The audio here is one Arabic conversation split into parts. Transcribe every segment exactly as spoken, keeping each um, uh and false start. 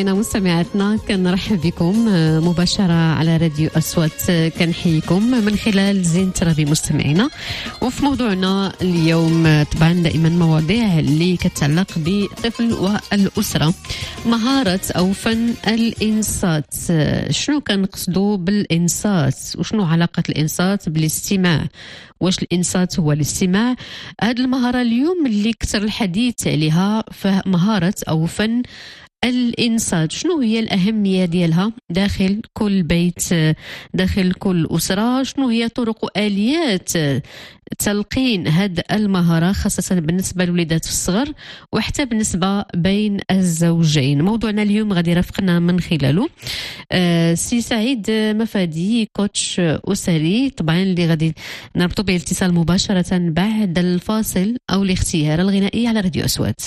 مستمعينا مستمعاتنا، كنرحب بكم مباشرة على راديو أصوات. كنحييكم من خلال زين ترابي مستمعينا. وفي موضوعنا اليوم طبعا دائما مواضيع اللي كتعلق بالطفل والأسرة، مهارة أو فن الإنصات. شنو كنقصدوا بالإنصات وشنو علاقة الإنصات بالاستماع؟ واش الإنصات هو الاستماع؟ هذه المهارة اليوم اللي كتر الحديث عليها، فمهارة أو فن الإنصات. شنو هي الأهمية ديالها داخل كل بيت، داخل كل أسرة؟ شنو هي طرق وآليات تلقين هذه المهارة خاصة بالنسبة للوليدات في الصغر وحتى بالنسبة بين الزوجين؟ موضوعنا اليوم غادي يرافقنا من خلاله آه سي سعيد مفادي، كوتش أسري طبعا، اللي غادي نربطوا به الاتصال مباشرة بعد الفاصل أو الاختيار الغنائي على راديو أصوات.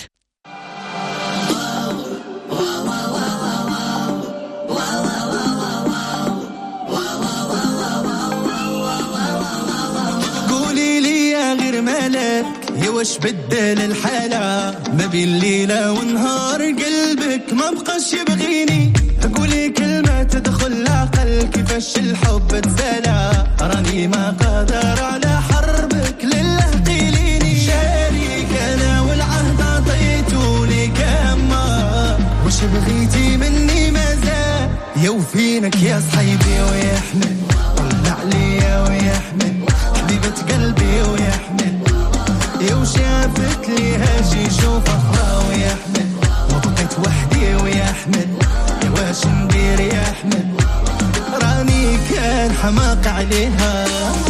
مالك يا واش بدل الحالة ما بين ليلة ونهار، قلبك ما بقاش يبغيني. قولي كلمة تدخل العقل، كيفاش الحب تسالى، راني ما قادر على حربك، لله قيليني. شاريك انا والعهد عطيتو ليك، اما واش بغيتي مني مازال؟ يا وفينك يا صحيبي ويحمل، طلع عليا ويحمل حبيبة قلبي ويحمل، يو شافت لي هاشي شوف أخرى ويحمل، وبقيت وحدي ويحمل، يا واش ندير يحمل، راني كان حماق عليها.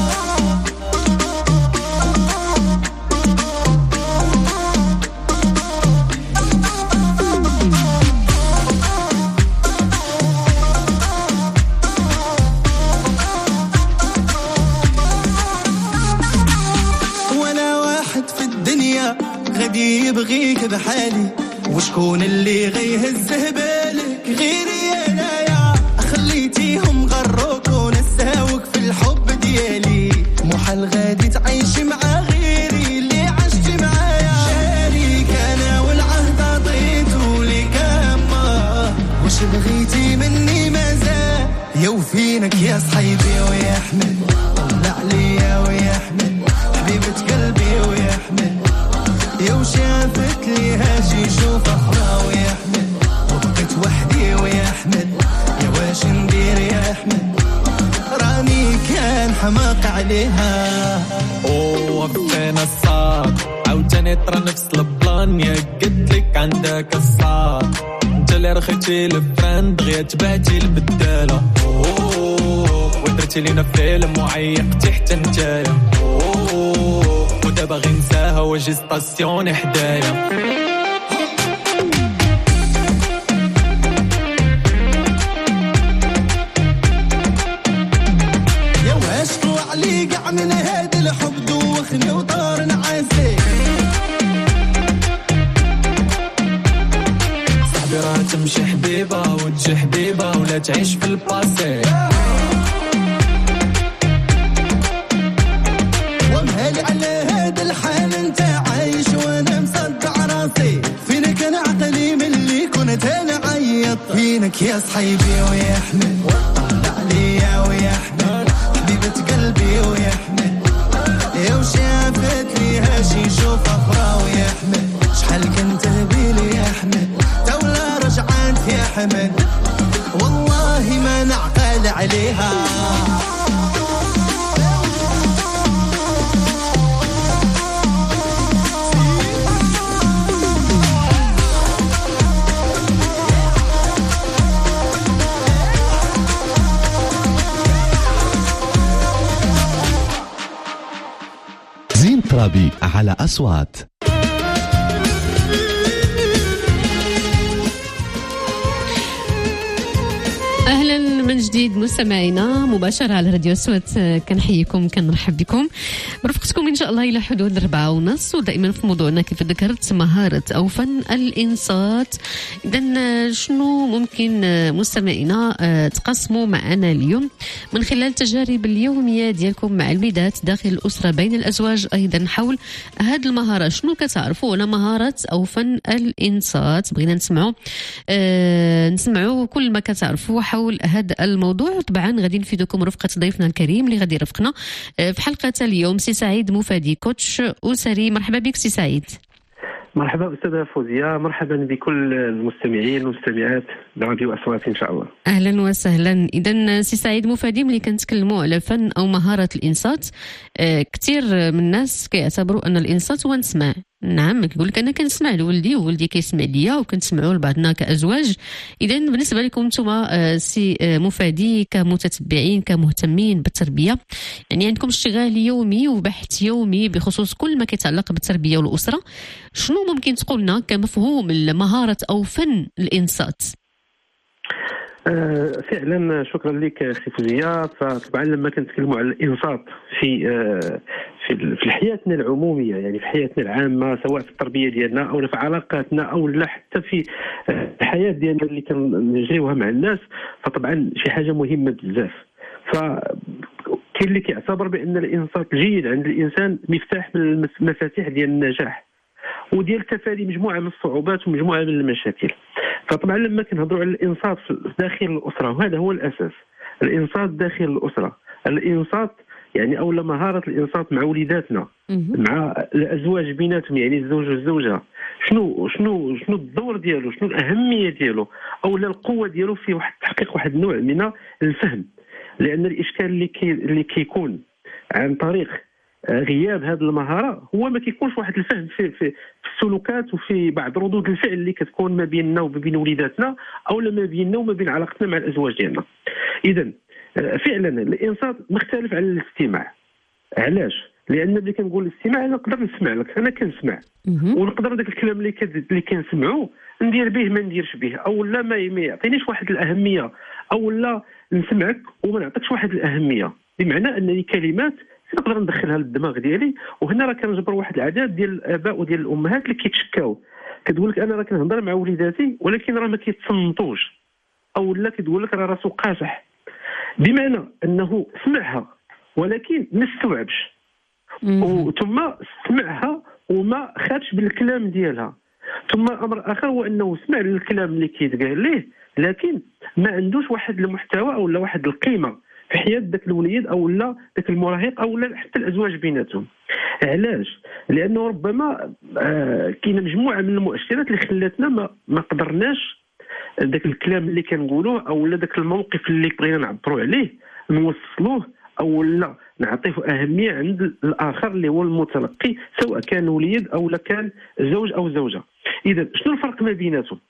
غادي يبغيك بحالي، وشكون اللي غيهزه بالك غيري انا؟ يا خليتيهم غروك ونساوك في الحب ديالي، محال غادي تعيش مع غيري اللي عشت معايا. شاريك انا والعهد عطيتو ليك، اما واش بغيتي مني مازال؟ يا وفينك يا صحيبي ويحمل، طلع عليا ويحمل حبيبة قلبي ويحمل، يو شافت لي هاشي شوف أخرى ويحمل، وبقيت وحدي ويحمل، يا واش ندير يحمل، راني كان حماق عليها. أوه فينا الصاد عاوتاني طرا نفس البلان، يا قلتلك عندك الصاد، انت اللي رخيتي الفران دغيا تبعتي البدالة. أوه ودرتي لينا فيلم وعيقتي حتى نتايا، باغي نساها واجي ستاسيون حدايا. يا واش طلع لي قاع من هاد الحب، دوخني وطار نعاسي، صاحبي راه تمشي حبيبة وتجي حبيبة ولا تعيش في الباسي. ومهالي على هاد الحال انت عايش وانا مصدع راسي، فينك انا عقلي من اللي كنت انا عيط، فينك يا صحيبي ويحمل، طلع عليا ويحمل حبيبة قلبي ويحمل، يا وشافت لي هاشي شوف اخرى ويحمل، شحال كنت بيلي يحمل، تولا رجعت يا حمل، والله ما نعقل عليها. زين ترابي على أصوات. اهلا من جديد مستمعينا مباشره على راديو أصوات. كنحييكم كنرحب بكم برفقتكم ان شاء الله الى حدود أربعة ونص، ودائما في موضوعنا كيف ذكرت مهاره او فن الانصات. اذا شنو ممكن مستمعينا تقسموا معنا اليوم من خلال التجارب اليوميه ديالكم مع الوليدات داخل الاسره بين الازواج، ايضا حول هذه المهاره شنو كتعرفوا على مهاره او فن الانصات. بغينا نسمعوا أه نسمعوا كل ما كتعرفوا حول هذا الموضوع. طبعا غادي نفيدكم رفقه ضيفنا الكريم اللي غادي يرافقنا في حلقه اليوم، سي سعيد مفادي، كوتش اسري. مرحبا بك سي سعيد. مرحبا أستاذة فوزية، مرحبا بكل المستمعين والمستمعات براديو أصوات إن شاء الله. أهلا وسهلا. إذا سي سعيد مفادي، ملي كنتكلموا على فن أو مهارة الإنصات، آه كثير من الناس كيعتبروا أن الإنصات هو نسمع. نعم، كيقول لك أنا كنسمع لولدي وولدي كيسمع ليا وكنسمعوا لبعضنا كأزواج. إذا بالنسبة لكم نتوما آه سي آه مفادي كمتتبعين كمهتمين بالتربية، يعني عندكم اشتغال يومي وبحث يومي بخصوص كل ما كيتعلق بالتربية والأسرة، شنو ممكن تقولنا كمفهوم المهارة أو فن الإنصات؟ آه فعلا شكرا لك اختي فوزية. فطبعا لما كنتكلموا على الانصات في آه في في حياتنا العموميه، يعني في حياتنا العامه، سواء في التربيه ديالنا او في علاقاتنا او لا حتى في آه الحياه ديالنا اللي كنجريوها مع الناس، فطبعا شي حاجه مهمه بزاف. ف كاين اللي كيعتبر بان الانصات الجيد عند الانسان مفتاح من المفاتيح ديال النجاح وديال التفادي مجموعه من الصعوبات ومجموعه من المشاكل. فطبعا لما كنهضروا على الانصات داخل الاسره، وهذا هو الاساس، الانصات داخل الاسره، الانصات يعني اولا مهاره الانصات مع وليداتنا، مع الازواج بيناتهم، يعني الزوج والزوجه، شنو شنو شنو الدور ديالو، شنو الاهميه ديالو، اولا القوه ديالو في واحد تحقيق واحد النوع من الفهم. لان الاشكال اللي كي اللي كيكون عن طريق غياب هذه المهاره هو ما كيكونش واحد الفهم في, في, في السلوكات وفي بعض ردود الفعل اللي كتكون ما بيننا وما بين وليداتنا، او ما بيننا وما بين علاقتنا مع الازواج ديالنا. اذا فعلا الانصات مختلف عن الاستماع. علاش؟ لان ملي كنقول الاستماع انا نقدر نسمع لك، انا كنسمع ونقدر داك الكلام اللي اللي كنسمعوه ندير به ما نديرش به، او لا ما يعطينيش واحد الاهميه، او لا نسمعك وما نعطيكش واحد الاهميه. بمعنى انني كلمات نقدر ندخلها للدماغ ديالي، وهنا راه كنجبر واحد العدد ديال الاباء وديال الامهات اللي كيتشكاو، كتقول لك انا راه كنهضر مع وليداتي ولكن راه ما كيتصنتوش، او لا كتقول لك راه راسو قاصح، بمعنى انه سمعها ولكن ما استوعبش، ثم سمعها وما خدش بالكلام ديالها. ثم امر اخر هو انه سمع الكلام اللي كيتقال ليه لكن ما عندوش واحد المحتوى او لا واحد القيمه في حياه ذاك الوليد او لا ذاك المراهق او لا حتى الازواج بيناتهم. علاش؟ لانه ربما آه كاينه مجموعه من المؤشرات اللي خلاتنا ما ما قدرناش ذاك الكلام اللي كنقولوه او لا ذاك الموقف اللي بغينا نعبروا عليه نوصلوه او لا نعطيه اهميه عند الاخر اللي هو المتلقي، سواء كان وليد او لا كان زوج او زوجه. اذا شنو الفرق ما بيناتهم؟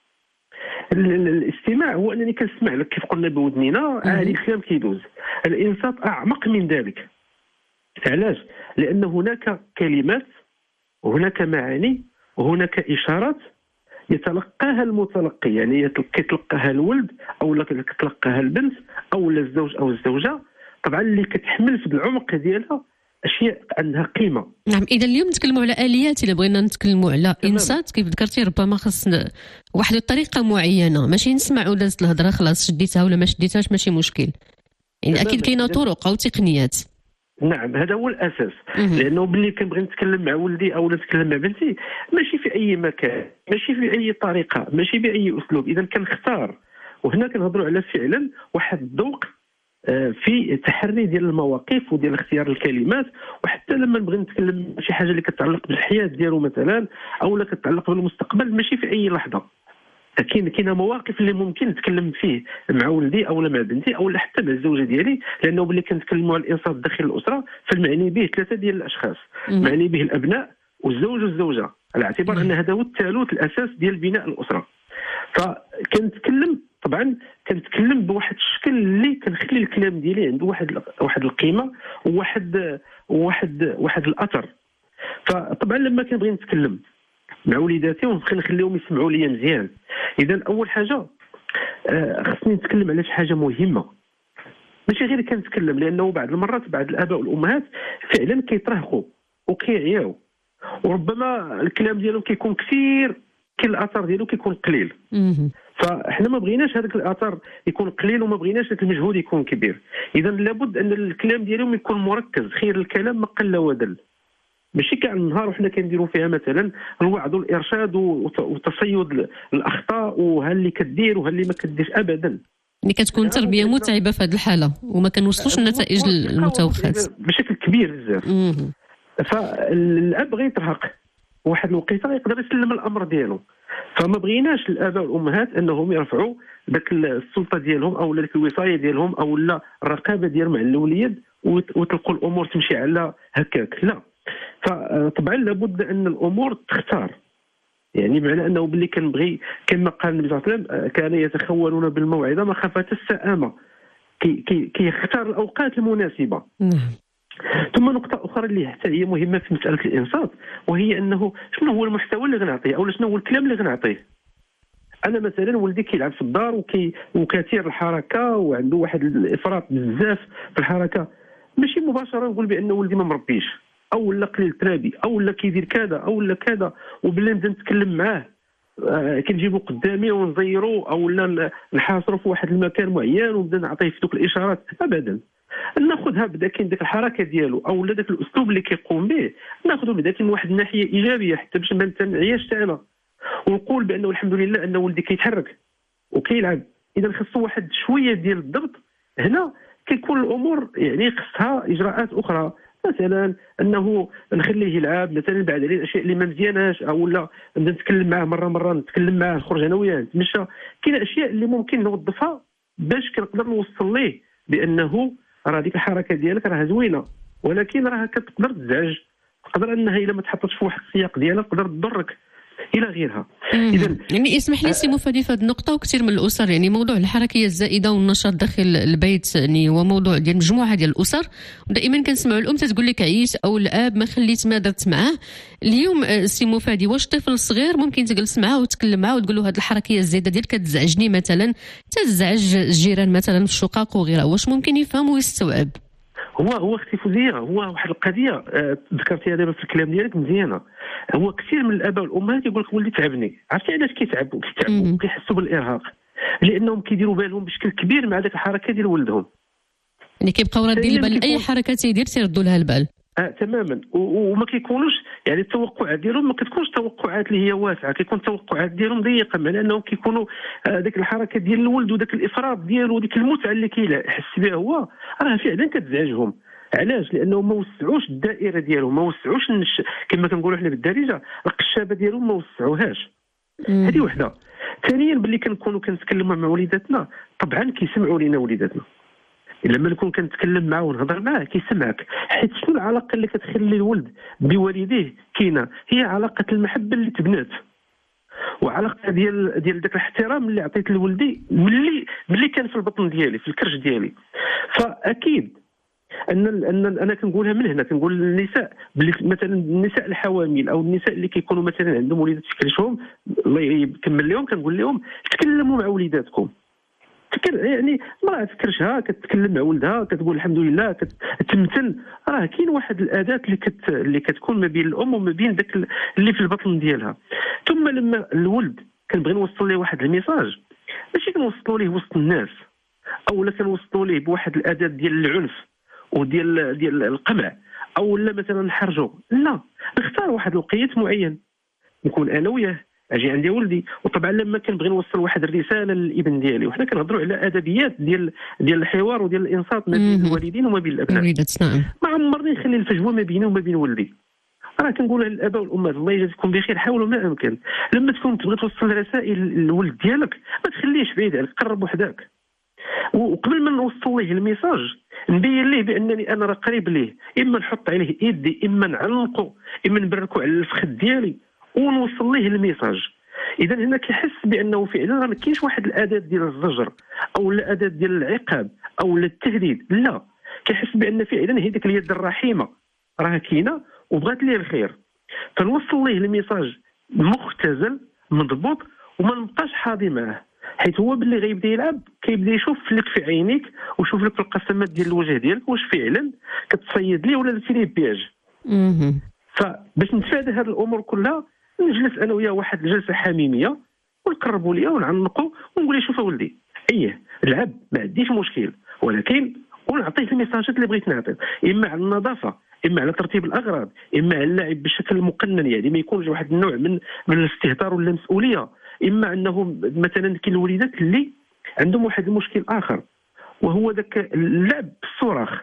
الاستماع هو انني كنسمع لك كيف قلنا بودنينا عادي الكلام كيدوز. الانصات اعمق من ذلك. علاش؟ لان هناك كلمات وهناك معاني وهناك اشارات يتلقاها المتلقي، يعني كيتلقاها الولد او لا كتلقاها البنت او لا الزوج او الزوجه، طبعا اللي كتحمل في العمق ديالها اشياء عندها قيمه. نعم، اذا اليوم نتكلموا على اليات، الا بغينا نتكلموا على انصات كيف ذكرتي ربما خص واحد الطريقه معينه، ماشي نسمع ودازت الهضره خلاص شديتها ولا ما شديتهاش ماشي مشكل، يعني اكيد كاينه طرق او تقنيات. نعم هذا هو الاساس. لانه ملي كنبغي نتكلم مع ولدي او نتكلم مع بنتي ماشي في اي مكان، ماشي في اي طريقه، ماشي باي اسلوب، اذا كنختار. وهنا كنهضروا على فعلا واحد الذوق في التحري ديال المواقف وديال اختيار الكلمات، وحتى لما نبغي نتكلم شي حاجه اللي كتعلق بالحياه ديالو مثلا او لا كتعلق بالمستقبل، ماشي في اي لحظه. كاين كاينه مواقف اللي ممكن نتكلم فيه مع ولدي او مع بنتي او حتى مع الزوجه ديالي، لانه ملي كنتكلموا على الانصات داخل الاسره فالمعني به ثلاثه ديال الاشخاص، معني به الابناء والزوج والزوجه، على اعتبار ان هذا هو الثالوث الاساس ديال بناء الاسره. فكنتكلم طبعا كنتكلم بواحد الشكل اللي كنخلي الكلام ديالي عنده واحد واحد القيمه وواحد واحد واحد الاثر. فطبعا لما كنبغي نتكلم مع وليداتي ونبغي نخليهم يسمعوا لي مزيان، اذا اول حاجه آه خصني نتكلم على شي حاجه مهمه، ماشي غير كنتكلم، لانه بعض المرات بعض الاباء والامهات فعلا كيترهقوا وكيعياو، وربما الكلام ديالهم كيكون كثير، كاين الاثر ديالو كيكون قليل. فاحنا ما بغيناش هذاك الاثر يكون قليل وما بغيناش هذاك المجهود يكون كبير. اذا لابد ان الكلام ديالهم يكون مركز، خير الكلام ما قل ودل. ماشي كاع النهار وحنا كنديروا فيها مثلا الوعظ والارشاد وتصيد الاخطاء وها اللي كدير وها اللي ما كديرش ابدا. اللي كتكون تربيه متعبه في هذه الحاله وما كنوصلوش النتائج المتوقعه بشكل كبير بزاف. فالاب غيترهق، واحد الوقيته يقدر يسلم الامر ديالو. فما بغيناش الاباء والامهات انهم يرفعوا ذاك السلطه ديالهم او ذاك الوصايه ديالهم او لا الرقابه ديالهم على الوليد وتلقوا الامور تمشي على هكاك، لا. فطبعا لابد ان الامور تختار، يعني بمعنى انه باللي كنبغي كما قال النبي صلى الله عليه وسلم كان يتخولون بالموعظه مخافه السآمه، كي كي كيختار الاوقات المناسبه. ثم نقطة أخرى اللي حتى هي مهمة في مسألة الإنصات، وهي أنه شنو هو المحتوى اللي غنعطيه أو شنو هو الكلام اللي غنعطيه. أنا مثلا ولدي كيلعب في الدار وكي وكثير الحركة وعنده واحد الإفراط بزاف في الحركة، ماشي مباشرة نقول بأن ولدي ما مربيش أو لا قليل ترابي أو لا كيدير كذا أو لا كذا، وبالله نبدا نتكلم معاه آه كنجيبو قدامي ونزيرو أو لا نحاصرو في واحد المكان معين ونبدا نعطيه في دوك الإشارات، أبدا. ناخذها بدا كاين ديك الحركه ديالو او داك الاسلوب اللي كيقوم به ناخذه بدا كاين واحد الناحيه ايجابيه حتى باش ما نعياش تاعنا، ونقول بانه الحمد لله ان ولدي كيتحرك وكيلعب. اذا خصو واحد شويه ديال الضبط. هنا كيكون الامور يعني خصها اجراءات اخرى، مثلا انه نخليه يلعب مثلا بعد عليه الاشياء اللي ما مزياناش او لا نبدا نتكلم معاه مره مره نتكلم معاه نخرج انا وياه نتمشى. كاين اشياء اللي ممكن نوظفها باش كنقدر نوصل ليه بانه راه ديك الحركه ديالك راه زوينه، ولكن راه كتقدر تزعج، تقدر انها الا ما تحطتش في واحد السياق ديالها تقدر تضرك الى غيرها. اذا يعني اسمح لي سي مفادي في هذه النقطه، وكثير من الاسر يعني موضوع الحركيه الزائده والنشاط داخل البيت يعني هو موضوع ديال مجموعه ديال الاسر، ودائما كنسمعوا الام تتقول لك عييت او الاب ما خليت ما درت معاه. اليوم سي مفادي واش طفل صغير ممكن تجلس معاه وتكلم معاه وتقول له هذه الحركيه الزائده ديالك كتزعجني مثلا، تزعج الجيران مثلا في الشقق وغيرها، واش ممكن يفهم ويستوعب؟ هو هو اختي فوزيه، هو واحد القضيه آه ذكرتيها دابا في الكلام ديالك مزيانه. هو كثير من الاباء والامهات يقول لك ولدي تعبني، عرفتي علاش كيتعبوا؟ كيتعبوا كيحسوا بالارهاق لانهم كيديروا بالهم بشكل كبير مع ذاك الحركه ديال ولدهم، يعني كيبقاو رادين البال اي حركه تيدير تيردوا لها البال. آه تماما. وما كيكونوش يعني التوقعات ديالهم ما كتكونش توقعات اللي هي واسعه، كيكون التوقعات ديالهم ضيقه، معناه انهم كيكونوا آه ديك الحركه ديال الولد وداك الافراط ديالو وديك المتعه اللي كيحس بها هو راه فعلا كتزعجهم. علاش؟ لانهم ما وسعوش الدائره ديالهم، ما وسعوش النش... كما كنقولوا حنا بالدارجه القشابه ديالهم ما وسعوهاش. هذه وحده. ثانيا باللي كنكونوا كنتكلموا مع وليداتنا طبعا كيسمعوا لينا وليداتنا، لما نكون كنتكلم معاه ونهضر معاه كيسمعك، حيت شنو العلاقه اللي كتخلي الولد بوالديه كاينه؟ هي علاقه المحبه اللي تبنات وعلاقه ديال ديال داك الاحترام اللي عطيت لولدي ملي ملي كان في البطن ديالي في الكرش ديالي. فاكيد ان ان انا كنقولها من هنا، كنقول للنساء باللي مثلا النساء الحوامل او النساء اللي كيكونوا مثلا عندهم وليدات في كرشهم الله يكمل لهم، كنقول لهم تكلموا مع وليداتكم. تكر يعني ما تكرشها كتكلم مع ولدها كتقول الحمد لله كتمتن، راه كاين واحد الاداه اللي كت اللي كتكون ما بين الام وما بين داك اللي في البطن ديالها. ثم لما الولد كنبغي نوصل ليه واحد الميساج ماشي كنوصلوا ليه وسط الناس او لا كنوصلوا ليه بواحد الاداه ديال العنف وديال ديال القمع او لا مثلا نحرجو، لا نختار واحد الوقيت معين نكون انا وياه اجي عندي ولدي. وطبعا لما كنبغي نوصل واحد الرساله للابن ديالي وحنا كنهضروا على ادبيات ديال ديال الحوار وديال الانصات ما بين الوالدين وما بين الابناء، ما عمرني نخلي الفجوه ما بيني وما بين ولدي. راه كنقولها للاباء والامهات الله يجازيكم بخير، حاولوا ما امكن لما تكون تبغي توصل رسائل للولد ديالك ما تخليش بعيد عليك، قرب وحدك. وقبل ما نوصل ليه الميساج نبين ليه بانني انا راه قريب ليه، اما نحط عليه يدي اما نعنقو اما نبركو على الفخذ ديالي ونوصل ليه الميساج. اذا هنا كيحس بانه فعلا ما كاينش واحد الاداه ديال الزجر او الاداه ديال العقاب او التهديد، لا كيحس بان فعلا هي ديك اليد الرحيمه راه كاينه وبغات ليه الخير. فنوصل ليه الميساج مختزل مضبوط وما نبقاش حاضي معاه، حيت هو باللي غيبدا يلعب كيبدا يشوف لك في عينيك ويشوف لك في القسمات ديال الوجه ديالك واش فعلا كتصيد ليه ولا درتي ليه بياج. فباش نتفادى هذه الامور كلها نجلس انا وياه واحد الجلسه حميميه ونقربوا ليا ونعنقوا ونقول له شوف اولدي ايه لعب ما عنديش مشكل، ولكن ونعطيه الميساجات اللي بغيت نعطيه، اما على النظافه، اما على ترتيب الاغراض، اما على اللعب بشكل مقنن، يعني ما يكونش واحد النوع من من الاستهتار ولا المسؤوليه، اما انه مثلا كاين الوليدات اللي عندهم واحد المشكل اخر وهو ذاك اللعب بالصراخ.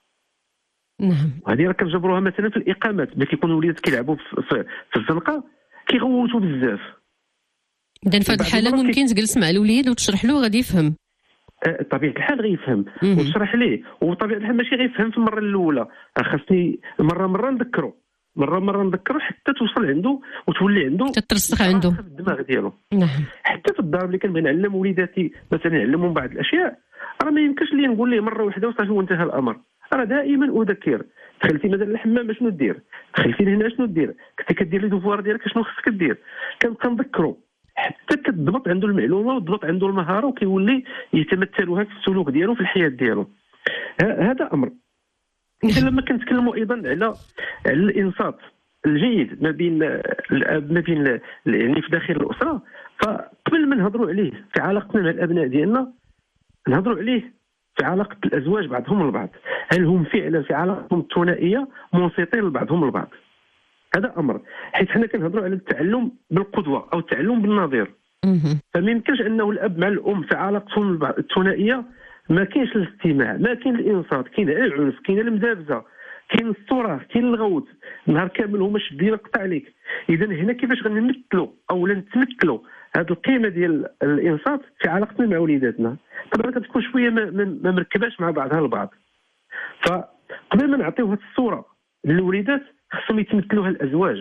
نعم. وهذه راه كنجبروها مثلا في الاقامات، ملي كيكونوا الوليدات كيلعبوا في, في, في الزنقه كيغوتوا بزاف. اذا في هذه الحاله ممكن تجلس مع الوليد وتشرح له غادي يفهم. بطبيعه الحال غيفهم وتشرح ليه، وبطبيعه الحال ماشي غيفهم في المره الاولى، خاصني مره مره نذكره مره مره نذكره حتى توصل عنده وتولي عنده تترسخ عنده في الدماغ ديالو. نعم. حتى في الدار ملي كنبغي نعلم وليداتي مثلا نعلمهم بعض الاشياء راه ما يمكنش لي نقول ليه مره واحده وصافي وانتهى الامر، راه دائما اذكر. دخلتي مثلا الحمام شنو دير، دخلتي لهنا شنو دير، كنتي كدير لي دوفوار ديالك شنو خصك دير، كنبقى نذكرو حتى كتضبط عنده المعلومه وتضبط عنده المهاره وكيولي يتمثلها في السلوك ديالو في الحياه ديالو. هذا امر. لما كنتكلموا ايضا على على الانصات الجيد ما بين الاب ما بين يعني في داخل الاسره، فقبل ما نهضروا عليه في علاقتنا مع الابناء ديالنا نهضروا عليه في علاقه الازواج بعضهم البعض، هل هم فعلا في علاقتهم الثنائيه منصتين لبعضهم البعض. هذا امر، حيت حنا كنهضروا على التعلم بالقدوه او التعلم بالنظير. فما يمكنش انه الاب مع الام في علاقتهم الثنائيه ما كاينش الاستماع، ما كاين الانصات، كاين العنف، كاين المدابزه، كاين الصراخ، كاين الغوت، نهار كامل هما شادين القطع عليك. اذا هنا كيفاش غنمثلوا او نتمثلوا هذه القيمه ديال الانصات في علاقتنا مع وليداتنا؟ طبعا كتكون شويه ما, ما مركباش مع بعضها البعض. فقبل ما نعطيو هذه الصوره للوليدات خصهم يتمثلوها الازواج.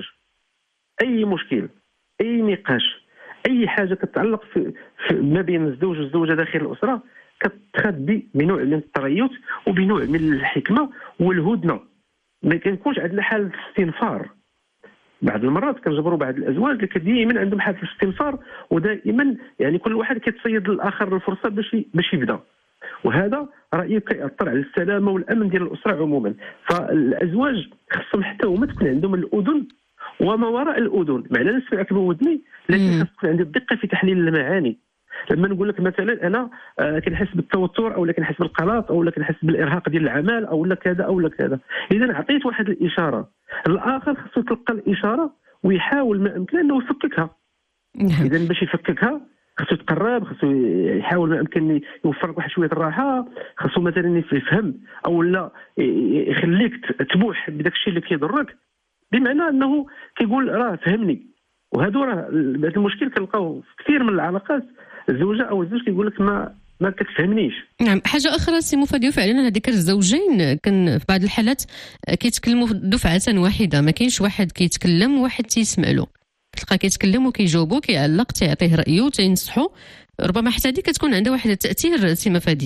اي مشكل، اي نقاش، اي حاجه كتتعلق في, في ما بين الزوج والزوجه داخل الاسره كتخدي بنوع من التريث وبنوع من الحكمه والهدنه. ما كنكونش عندنا حاله استنفار. بعض المرات كنجبروا بعض الازواج اللي دائما عندهم حاله الاستنفار ودائما يعني كل واحد كيتصيد للاخر الفرصه باش باش يبدا، وهذا رايي كيأثر على السلامه والامن ديال الاسره عموما. فالازواج خصهم حتى هما تكون عندهم الاذن وما وراء الاذن، معنى نسمعك بودني لكن خص تكون عندي الدقه في تحليل المعاني. لما نقول لك مثلا انا آه كنحس بالتوتر او كنحس بالقلق او كنحس بالارهاق ديال العمل او لا كذا او لا كذا، اذا عطيت واحد الاشاره، الاخر خصو يتلقى الاشاره ويحاول ما امكن انه يفككها. اذا باش يفككها خصو يتقرب، خصو يحاول ما امكن يوفر لك واحد شويه الراحه، خصو مثلا يفهم او لا يخليك تبوح بداك الشيء اللي كيضرك، بمعنى انه كيقول راه فهمني. وهذا راه هذا المشكل كنلقاوه في كثير من العلاقات، الزوجه او الزوج كيقول لك ما ما كتفهمنيش. نعم. حاجه اخرى سي مفادي، فعلا هذيك الزوجين كان في بعض الحالات كيتكلموا دفعه واحده، ما كاينش واحد كيتكلم وواحد تيسمع له، تلقى كيتكلم وكيجاوبو كيعلق تيعطيه رايه تينصحو، ربما حتى هذه كتكون عندها واحد التاثير سي مفادي.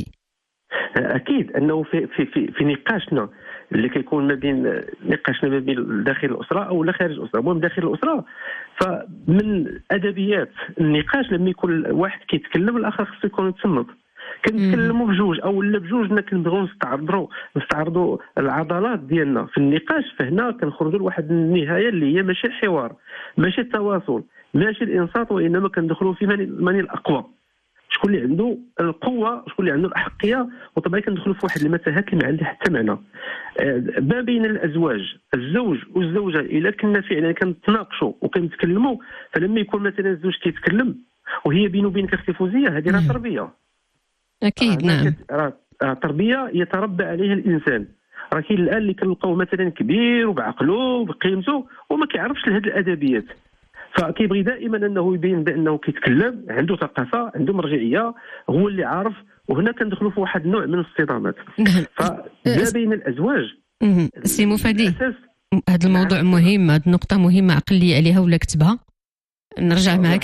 اكيد انه في في في, في نقاشنا اللي كيكون ما بين نقاشنا ما بين داخل الاسره او لا خارج الاسره، المهم داخل الاسره، فمن ادبيات النقاش لما يكون واحد كيتكلم الاخر خصو يكون يتصنت. كنتكلموا بجوج او لا بجوجنا كنبغيو نستعرضوا نستعرضوا العضلات ديالنا في النقاش، فهنا كنخرجوا لواحد النهايه اللي هي ماشي الحوار، ماشي التواصل، ماشي الانصات، وانما كندخلوا في من الاقوى، شكون اللي عنده القوه، شكون اللي عنده الاحقيه. وطبعا كندخلوا في واحد المتاهات اللي ما عندها حتى معنى ما بين الازواج، الزوج والزوجه. الا كنا فعلا كنتناقشوا وكنتكلموا، فلما يكون مثلا الزوج كيتكلم وهي بينه وبينك اختي فوزيه، هذه راه تربيه. اكيد. نعم. راه تربيه يتربى عليها الانسان. راه كاين الان اللي كنلقاو مثلا كبير وبعقله وبقيمته وما كيعرفش لهاد الادبيات، فكيبغي دائما انه يبين بانه كيتكلم، عنده ثقافه، عنده مرجعيه، هو اللي عارف. وهنا كندخلوا في واحد النوع من الصدامات. فما بين الازواج. سي مفادي، هذا الموضوع مهم، هذه النقطه مهمه، عقلي عليها ولا كتبها نرجع معك.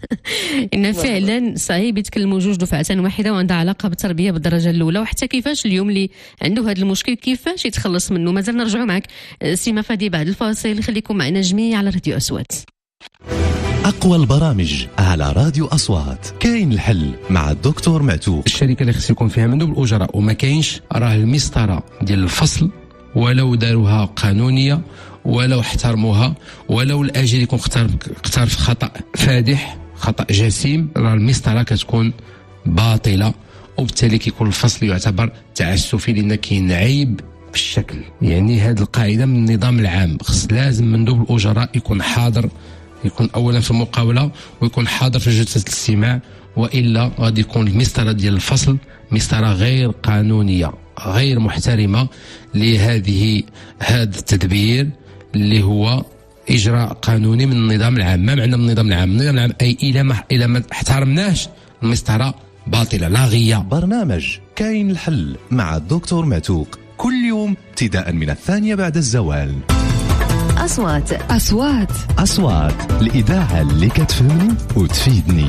ان فعلا صعيب يتكلموا جوج دفعه واحده وعندها علاقه بالتربيه بالدرجه الاولى، وحتى كيفاش اليوم اللي عنده هذا المشكل كيفاش يتخلص منه. مازال نرجعوا معك سي مفادي بعد الفاصل، خليكم معنا جميع على راديو أصوات. أقوى البرامج على راديو أصوات. كاين الحل مع الدكتور معتوق. الشركة اللي خص يكون فيها مندوب الأجراء وما كاينش، راه المسطرة ديال الفصل ولو داروها قانونية ولو احترموها ولو الأجر يكون اختار اختار في خطأ فادح، خطأ جسيم، راه المسطرة كتكون باطلة، وبالتالي كيكون الفصل يعتبر تعسفي لأن كاين عيب في الشكل. يعني هذه القاعدة من النظام العام، خص لازم مندوب الأجراء يكون حاضر، يكون أولا في المقاولة ويكون حاضر في جلسة الاستماع، وإلا غادي يكون المسطرة ديال الفصل مسطرة غير قانونية غير محترمة لهذه هذا التدبير اللي هو إجراء قانوني من النظام العام. ما معنى من النظام العام؟ النظام العام أي إلى ما إلى ما احترمناش المسطرة باطلة لاغية. برنامج كاين الحل مع الدكتور معتوق كل يوم ابتداء من الثانية بعد الزوال. أصوات أصوات أصوات الإذاعة اللي كتفهمني وتفيدني.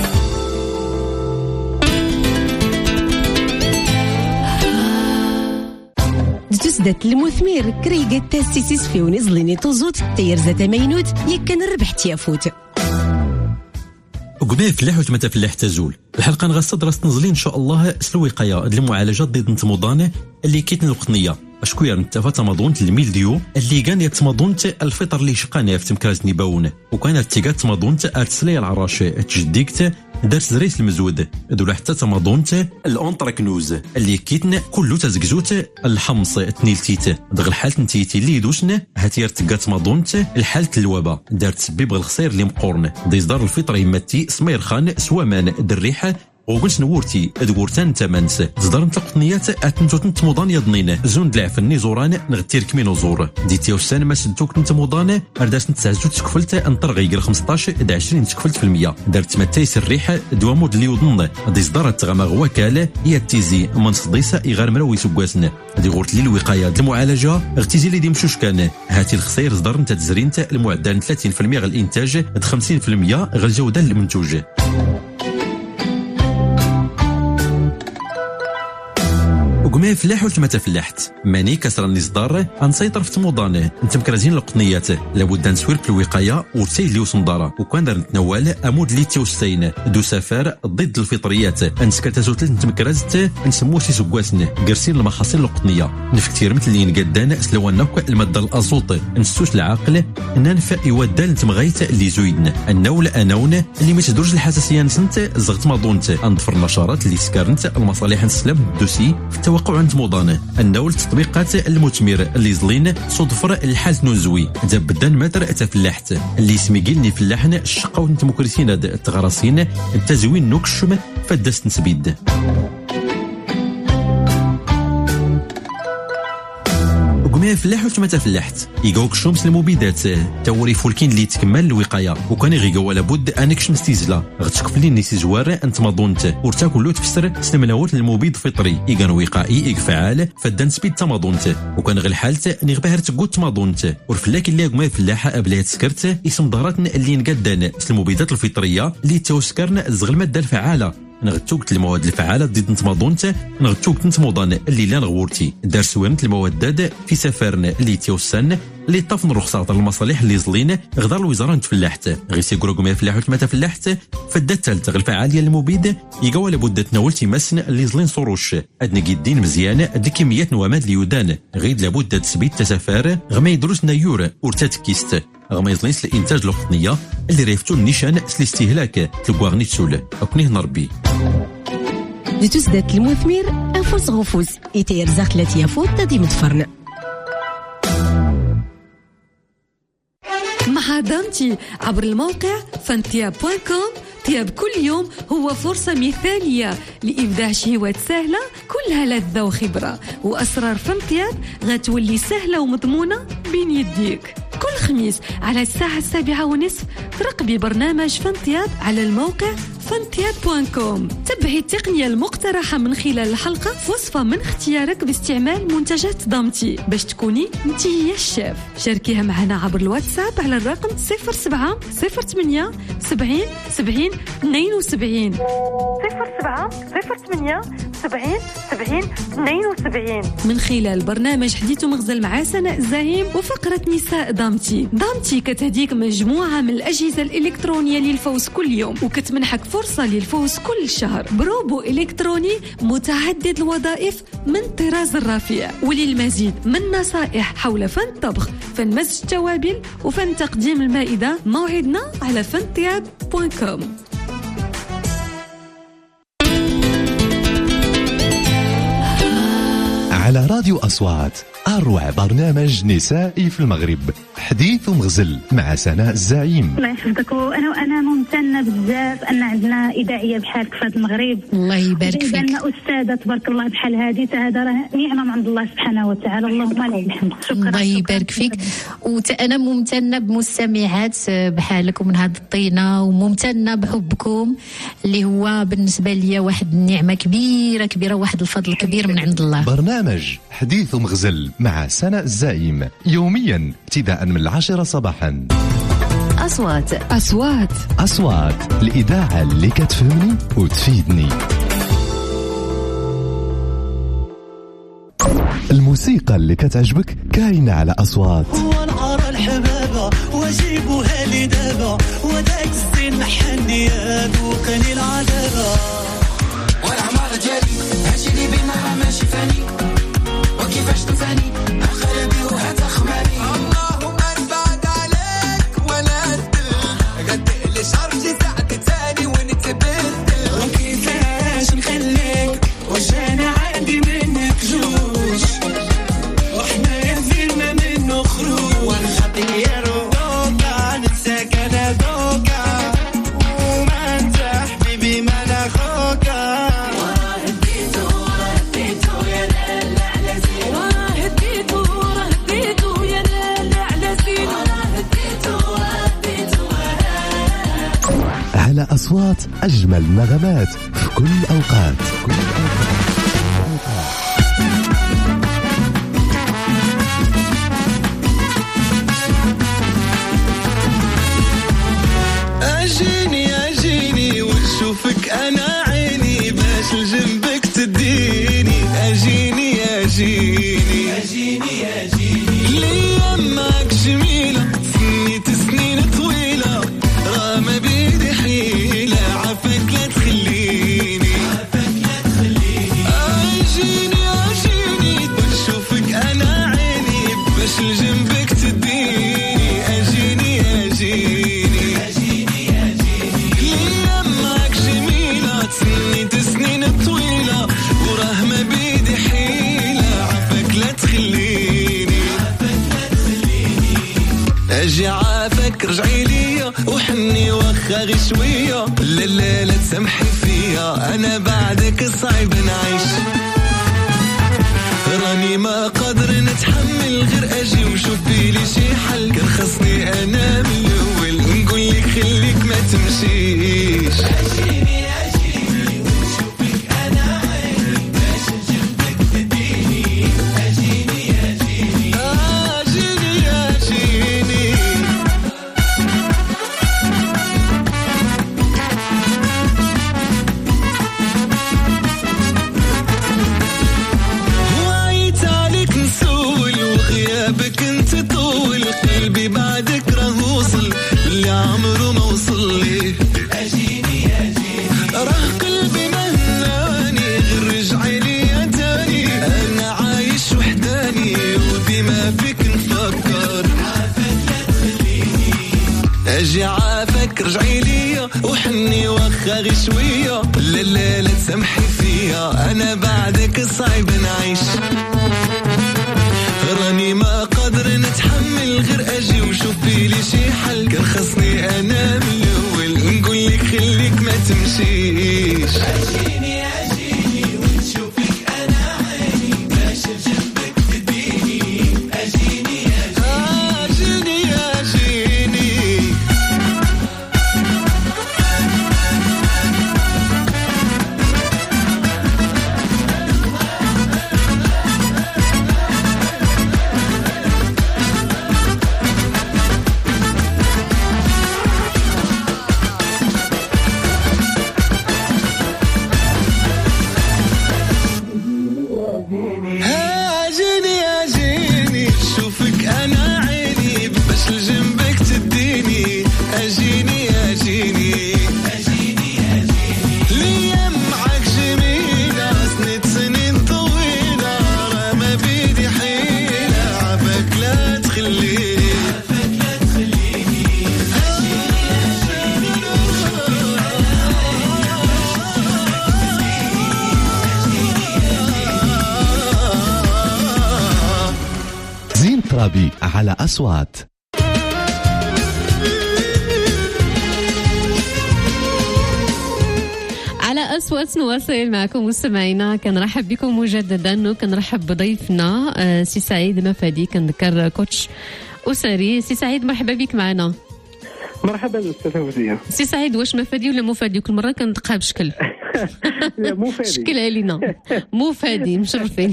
تسدت المثمر كريقة تاسيسيس في ونزليني توزوت تيرزة مينوت يكن الربح تيافوت وقبيه فلاح وتمتى فلاح تزول. الحلقة نغسى دراسة نزلين إن شاء الله سلويقية المعالجات ضد نتمضانة اللي كيتن الوقتنية أشكوير نتفا تمضونت الميلديو اللي كان يتمضونت الفطر اللي شقاني في تمكراز نيباون، وكان ارتقات تمضونت ارتسلي العراش تجديكت درس زريس المزود دولا حتى تمضونت الأونتراكنوز اللي كيتن كله تزقزوت الحمص تنيلتيت دغ الحالة نتيتي اللي يدوشن هاتي ارتقات تمضونت الحالة الوبا دارت سبيب الخصير اللي مقورن ديزدار الفطر يمتي سمير خان سوامان دريحة وقلت نورتي ادورتان تمانس زدار نتقنيات اتنتوت نتمضان يضنين زون دلع فني زوران نغتير كمينو زور ديتي وسان ما سدوك نتمضان ارداس نتسعزو تكفلت انطرغي خمسطاش إلى عشرين تكفلت في المية دارت متايس الريحه دوامود اللي يوضن دي زدار تغمغ وكاله هي تيزي من صديسه يغار مراوي سكواسن دي غورت لي الوقايه د المعالجه اغتيزي لي دي مشوش كان هاتي الخسير زدار نتا تزرينت المعدل ثلاثين في المية غير الانتاج د خمسين في المية غير الجوده المنتوج. وقما فلاح وتمتى فلاحت ماني كسر النصدار غنسيطر في تموضانه انت مكرازين القطنيات لابد نسوير في الوقايه ورسيل اللي وصنداره وكان دار نتنوال امود لي تيوستين دو سفار ضد الفطريات انسكرتازو ثلاث مكرازت نسموه سي سكواسن قرسين المحاصيل القطنيه نفكتير مثل اللي نقدان سلوان نوك الماده الازوط نسوس العقل ننفع يودال نتمغيت اللي زويدنا النول انون اللي ما تدورش الحساسيه نسنت زغت ماضونت انظفر النشرات اللي سكرنت المصالح نسلم الدوسي في التوقع عند موضانه النول تطبيقات المثمر اللي زلين صدفر الحال نوزوي دبدان متر تفلاحت اللي سميقلني فلاحنا الشقه ونتمكرسين التغراسين التزوين نكشم فدست نسبيد. وقما فلاح وتمتى فلاحت يقوك شمس المبيدات توري فولكين اللي تكمل الوقايه وكان يغيقوا لابد انك شمس تيزلا غتكفلين نسي زوار انت ماضونت ورتاكل لو تفسر سلمناوت المبيد فطري يقان وقائي يق فعال فدان سبيد تماضونت وكان غير حالت نغبهر تقوت تماضونت ورفلاك اللي قما فلاحه ابلات سكرت اسم داراتنا اللي نقدان المبيدات الفطريه اللي توسكرن الزغل الماده الفعاله نغتوكت المواد الفعاله ضد نتماضونت نغتوكت نتموضان اللي لا نغورتي دار سويرنت المواد في سفرنا اللي تيوسن اللي طفن رخصات المصالح اللي زلين غدار الوزاره نتفلاحت غير سيكروكم يا فلاح وتمتا فلاحت فدات الثالثه الفعاليه المبيد يقوا لابد تناول تيمسن اللي زلين صروش ادنا قيدين مزيان اد كميات نوامد اليودان غير لابد تثبيت تسافر غما يدروس نيور ورتات كيست غما يزلينس الانتاج القطنيه اللي ريفتو النيشان الاستهلاك تلقوا تسول اكنيه نربي لتزداد المثمر أفوس غفوس يتير زاخت التي يفوت تدي متفرن مع دانتي عبر الموقع فانتيا بوان كوم. تياب كل يوم هو فرصة مثالية لإبداع شهوات سهلة كلها لذة وخبرة وأسرار فانتياب غتولي سهلة ومضمونة بين يديك. كل خميس على الساعة السابعة ونصف ترقبي برنامج فانتياب على الموقع فانتياب دوت كوم. تبعي التقنية المقترحة من خلال الحلقة في وصفة من اختيارك باستعمال منتجات ضامتي باش تكوني انتي هي الشيف. شاركيها معنا عبر الواتساب على الرقم صفر سبعة صفر ثمانية سبعين سبعين اثنين وسبعين صفر سبعة صفر ثمانية سبعين سبعين اثنين وسبعين. من خلال برنامج حديث مغزل مع سناء الزهيم وفقرة نساء ضامتي. ضامتي كتهديك مجموعة من الأجهزة الإلكترونية للفوز كل يوم وكتمنحك فرصة للفوز كل شهر بروبو إلكتروني متعدد الوظائف من طراز الرفيع. وللمزيد من نصائح حول فن الطبخ، فن مزج التوابل وفن تقديم المائدة، موعدنا على فانتياب دوت كوم. على راديو أصوات أروع برنامج نسائي في المغرب، حديث ومغزل مع سناء الزعيم. الله يحفظك. وانا وانا ممتنه بزاف ان عندنا اذاعيه بحالك في هذا المغرب. الله يبارك فيك. عندنا استاذه تبارك الله بحال هذه، هذا راه نعمه من عند الله سبحانه وتعالى. اللهم لك الحمد. شكرا. الله يبارك فيك. وانا ممتنه بمستمعات بحالك ومن هذه الطينه، وممتنه بحبكم اللي هو بالنسبه لي واحد النعمه كبيره كبيره، واحد الفضل كبير من عند الله. برنامج حديث ومغزل مع سناء الزعيم يوميا ابتداء من العاشرة صباحا. أصوات أصوات أصوات الإذاعة اللي كتفهمني وتفيدني. الموسيقى اللي كتعجبك كاينة على أصوات. ونعرى الحبابة وجيبوها لي دابا، وداك الزين محني ذوقني العذابة. والعمارة ديالي هاتي لي بما ماشي فاني، وكيفاش تنساني أخربي وهتخماني. اللهم نبعد عليك ولا ندل، قد لي شرجي ساعة تاني ونتبدل. وكيفاش نخليك وجانا عندي منك جوش، وحنا ينزلنا منه خروج. ونخطيك يا روكا ننساك أنا دوكا، وما انت حبيبي ما أنا خوكا. على أصوات أجمل نغمات في كل أوقات. كل أجيني أجيني ونشوفك أنا عيني، باش لجنبك تديني. أجيني أجيني أجيني أجيني ليام معك جميلة، سنيت سنين طويلة، راه ما بيدي حيلة، عافاك لا تخليني عافاك لا تخليني. أجيني أجيني ونشوفك أنا عيني، باش لجنبك تديني. أجيني أجيني أجيني أجيني ليام معك جميلة، سنيت سنين طويلة، وراه ما بيدي حيلة، عافاك لا تخليني عافاك لا تخليني. أجي عافاك رجعي ليا وحني واخا غي شوية، لا لا لا تسامحي فيا، أنا بعدك صعيب نعيش. راني ما قادر نتحمل غير أجي وشوفي لي شي حل، كان خصني أنا من الأول نقول لك خليك ما تمشيش. أجيني أجيني ونشوفك أنا عيني، باش جنبك تديني. أجيني أجيني أجيني أجيني وعيت عليك نسول، وغيابك انت طول، قلبي بعدك راه وصل اللي عمره ما وصل لي. أجيني أجيني راه قلبي مهناني، غير رجعي لي تاني، أنا عايش وحداني وديما فيك نفكر، عافاك لا تخليني. أجي عافاك رجعي لي وحني واخا غي شوية، لا لا لا تسامحي فيا، أنا بعدك صعيب نعيش. راني ما قادر نتحمل غير أجي وشوفي لي شي حل، كان خصني أنا من الأول نقول لك خليك ما تمشيش. أجيني أجيني ونشوفك أنا عيني، باش جنبك تديني. أجيني أجيني أجيني أجيني ترابي على أصوات. على أصوات نواصل معكم مستمعينا. كنرحب بكم مجددا وكنرحب بضيفنا سي سعيد مفادي، كنذكر كوتش أسري. سي سعيد مرحبا بك معنا. مرحبا استاذه فوزيه. سي سعيد واش مفادي ولا مفادي؟ كل مره كندقها بشكل لا مفادي شكل علينا مفادي مشرفين.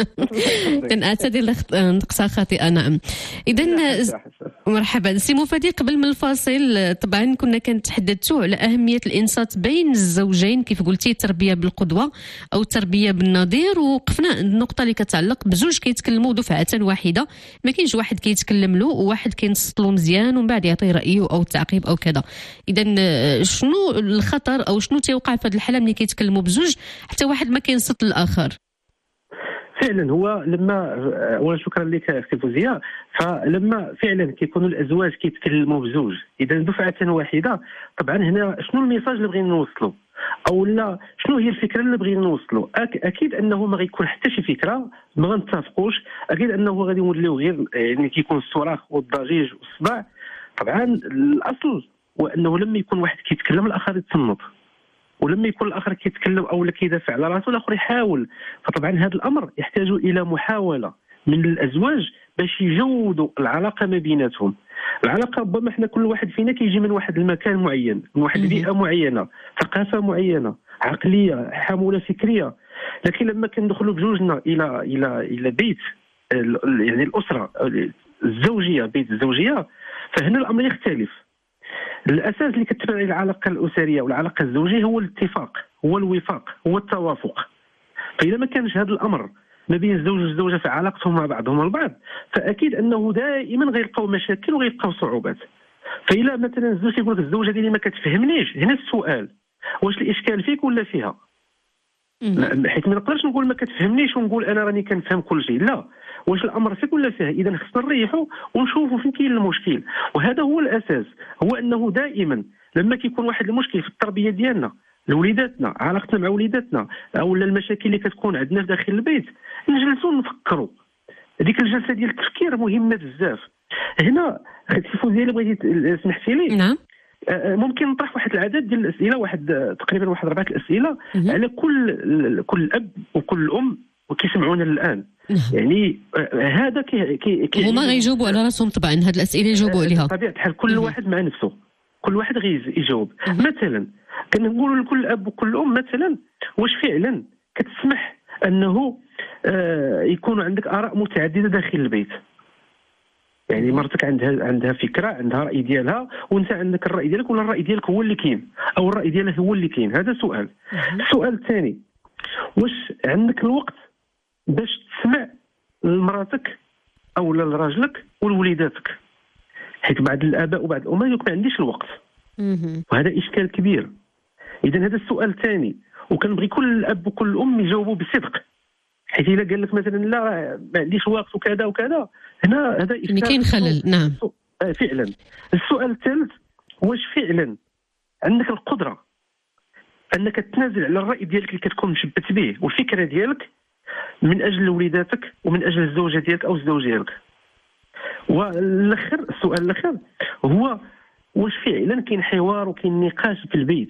كنعتذر نقصها خاطئه. نعم اذا مرحبا سي مفادي. قبل من الفاصل طبعا كنا كنتحدثوا على اهميه الانصات بين الزوجين، كيف قلتي التربيه بالقدوه او التربيه بالنظير، وقفنا عند النقطه اللي كتعلق بزوج كيتكلموا دفعه واحده، ما كاينش واحد كيتكلم له وواحد كينصت له مزيان ومن بعد يعطي رايه او التعقيب او كذا. اذا شنو الخطر او شنو تيوقع في هذه الحاله ملي كيتكلموا بزوج حتى واحد ما كينصت للاخر؟ فعلا هو لما اولا شكرا لك اختي فوزيه. فلما فعلا كيكونوا الازواج كيتكلموا بزوج اذا دفعه واحده، طبعا هنا شنو الميساج اللي بغينا نوصلوا او لا شنو هي الفكره اللي بغينا نوصلوا؟ اكيد انه ما غيكون حتى شي فكره ما غنتفقوش، اكيد انه غادي نوليو غير يعني كيكون الصراخ والضجيج والصداع. طبعا الاصل هو انه لما يكون واحد كيتكلم الاخر يتصنت، ولما يكون الاخر كيتكلم او كيدافع على راسه الاخر يحاول. فطبعا هذا الامر يحتاج الى محاوله من الازواج باش يجودوا العلاقه ما بيناتهم. العلاقه ربما احنا كل واحد فينا كيجي من واحد المكان معين، من واحد البيئه معينه، ثقافه معينه، عقليه، حموله فكريه. لكن لما كندخلوا بجوجنا الى الى الى بيت يعني الاسره الزوجيه، بيت الزوجيه، فهنا الامر يختلف. الاساس اللي كتبني العلاقه الاسريه والعلاقه الزوجيه هو الاتفاق، هو الوفاق، هو التوافق. فاذا ما كانش هذا الامر ما بين الزوج والزوجه في علاقتهم مع بعضهم البعض، فاكيد انه دائما غيلقاو مشاكل وغيلقاو صعوبات. فإلا مثلا الزوج كيقول لك الزوجه ديالي ما كتفهمنيش، هنا السؤال واش الاشكال فيك ولا فيها؟ حيت ما نقدرش نقول ما كتفهمنيش ونقول انا راني كنفهم كل شيء، لا، واش الامر فيك ولا فيها؟ اذا خصنا نريحوا ونشوفوا فين كاين المشكل. وهذا هو الاساس، هو انه دائما لما كيكون واحد المشكل في التربيه ديالنا لوليداتنا، علاقتنا مع وليداتنا، او المشاكل اللي كتكون عندنا في داخل البيت، نجلسوا نفكروا. هذيك الجلسه ديال التفكير مهمه بزاف. هنا اختي فوزيه اللي بغيتي سمحتي لي، نعم ممكن نطرح واحد العدد ديال الاسئله، واحد تقريبا واحد اربعه الاسئله على كل كل اب وكل ام وكيسمعونا الان. يعني هذا كي كي هما غيجاوبوا على راسهم طبعا، هاد الاسئله يجاوبوا عليها بطبيعه الحال. كل واحد مع نفسه، كل واحد غيجاوب. مثلا كنقولوا لكل اب وكل ام مثلا، واش فعلا كتسمح انه آه يكون عندك اراء متعدده داخل البيت؟ يعني مرتك عندها عندها فكره، عندها راي ديالها، وانت عندك الراي ديالك، ولا الراي ديالك هو اللي كاين او الراي ديالها هو اللي كاين؟ هذا سؤال. السؤال الثاني، واش عندك الوقت باش تسمع لمراتك او لراجلك ولوليداتك؟ حيت بعض الاباء وبعض الامهات يقول ما عنديش الوقت، وهذا اشكال كبير. اذا هذا السؤال الثاني، وكنبغي كل اب وكل ام يجاوبوا بصدق. حيت الا قال لك مثلا لا ما عنديش وقت وكذا وكذا، هنا هذا اشكال كاين خلل. نعم فعلا. السؤال الثالث، واش فعلا عندك القدره انك تنازل على الراي ديالك اللي كتكون مشبت به والفكره ديالك من اجل وليداتك ومن اجل الزوجه ديالك او الزوج ديالك؟ والاخر، السؤال الاخر هو واش فعلا كاين حوار وكاين نقاش في البيت؟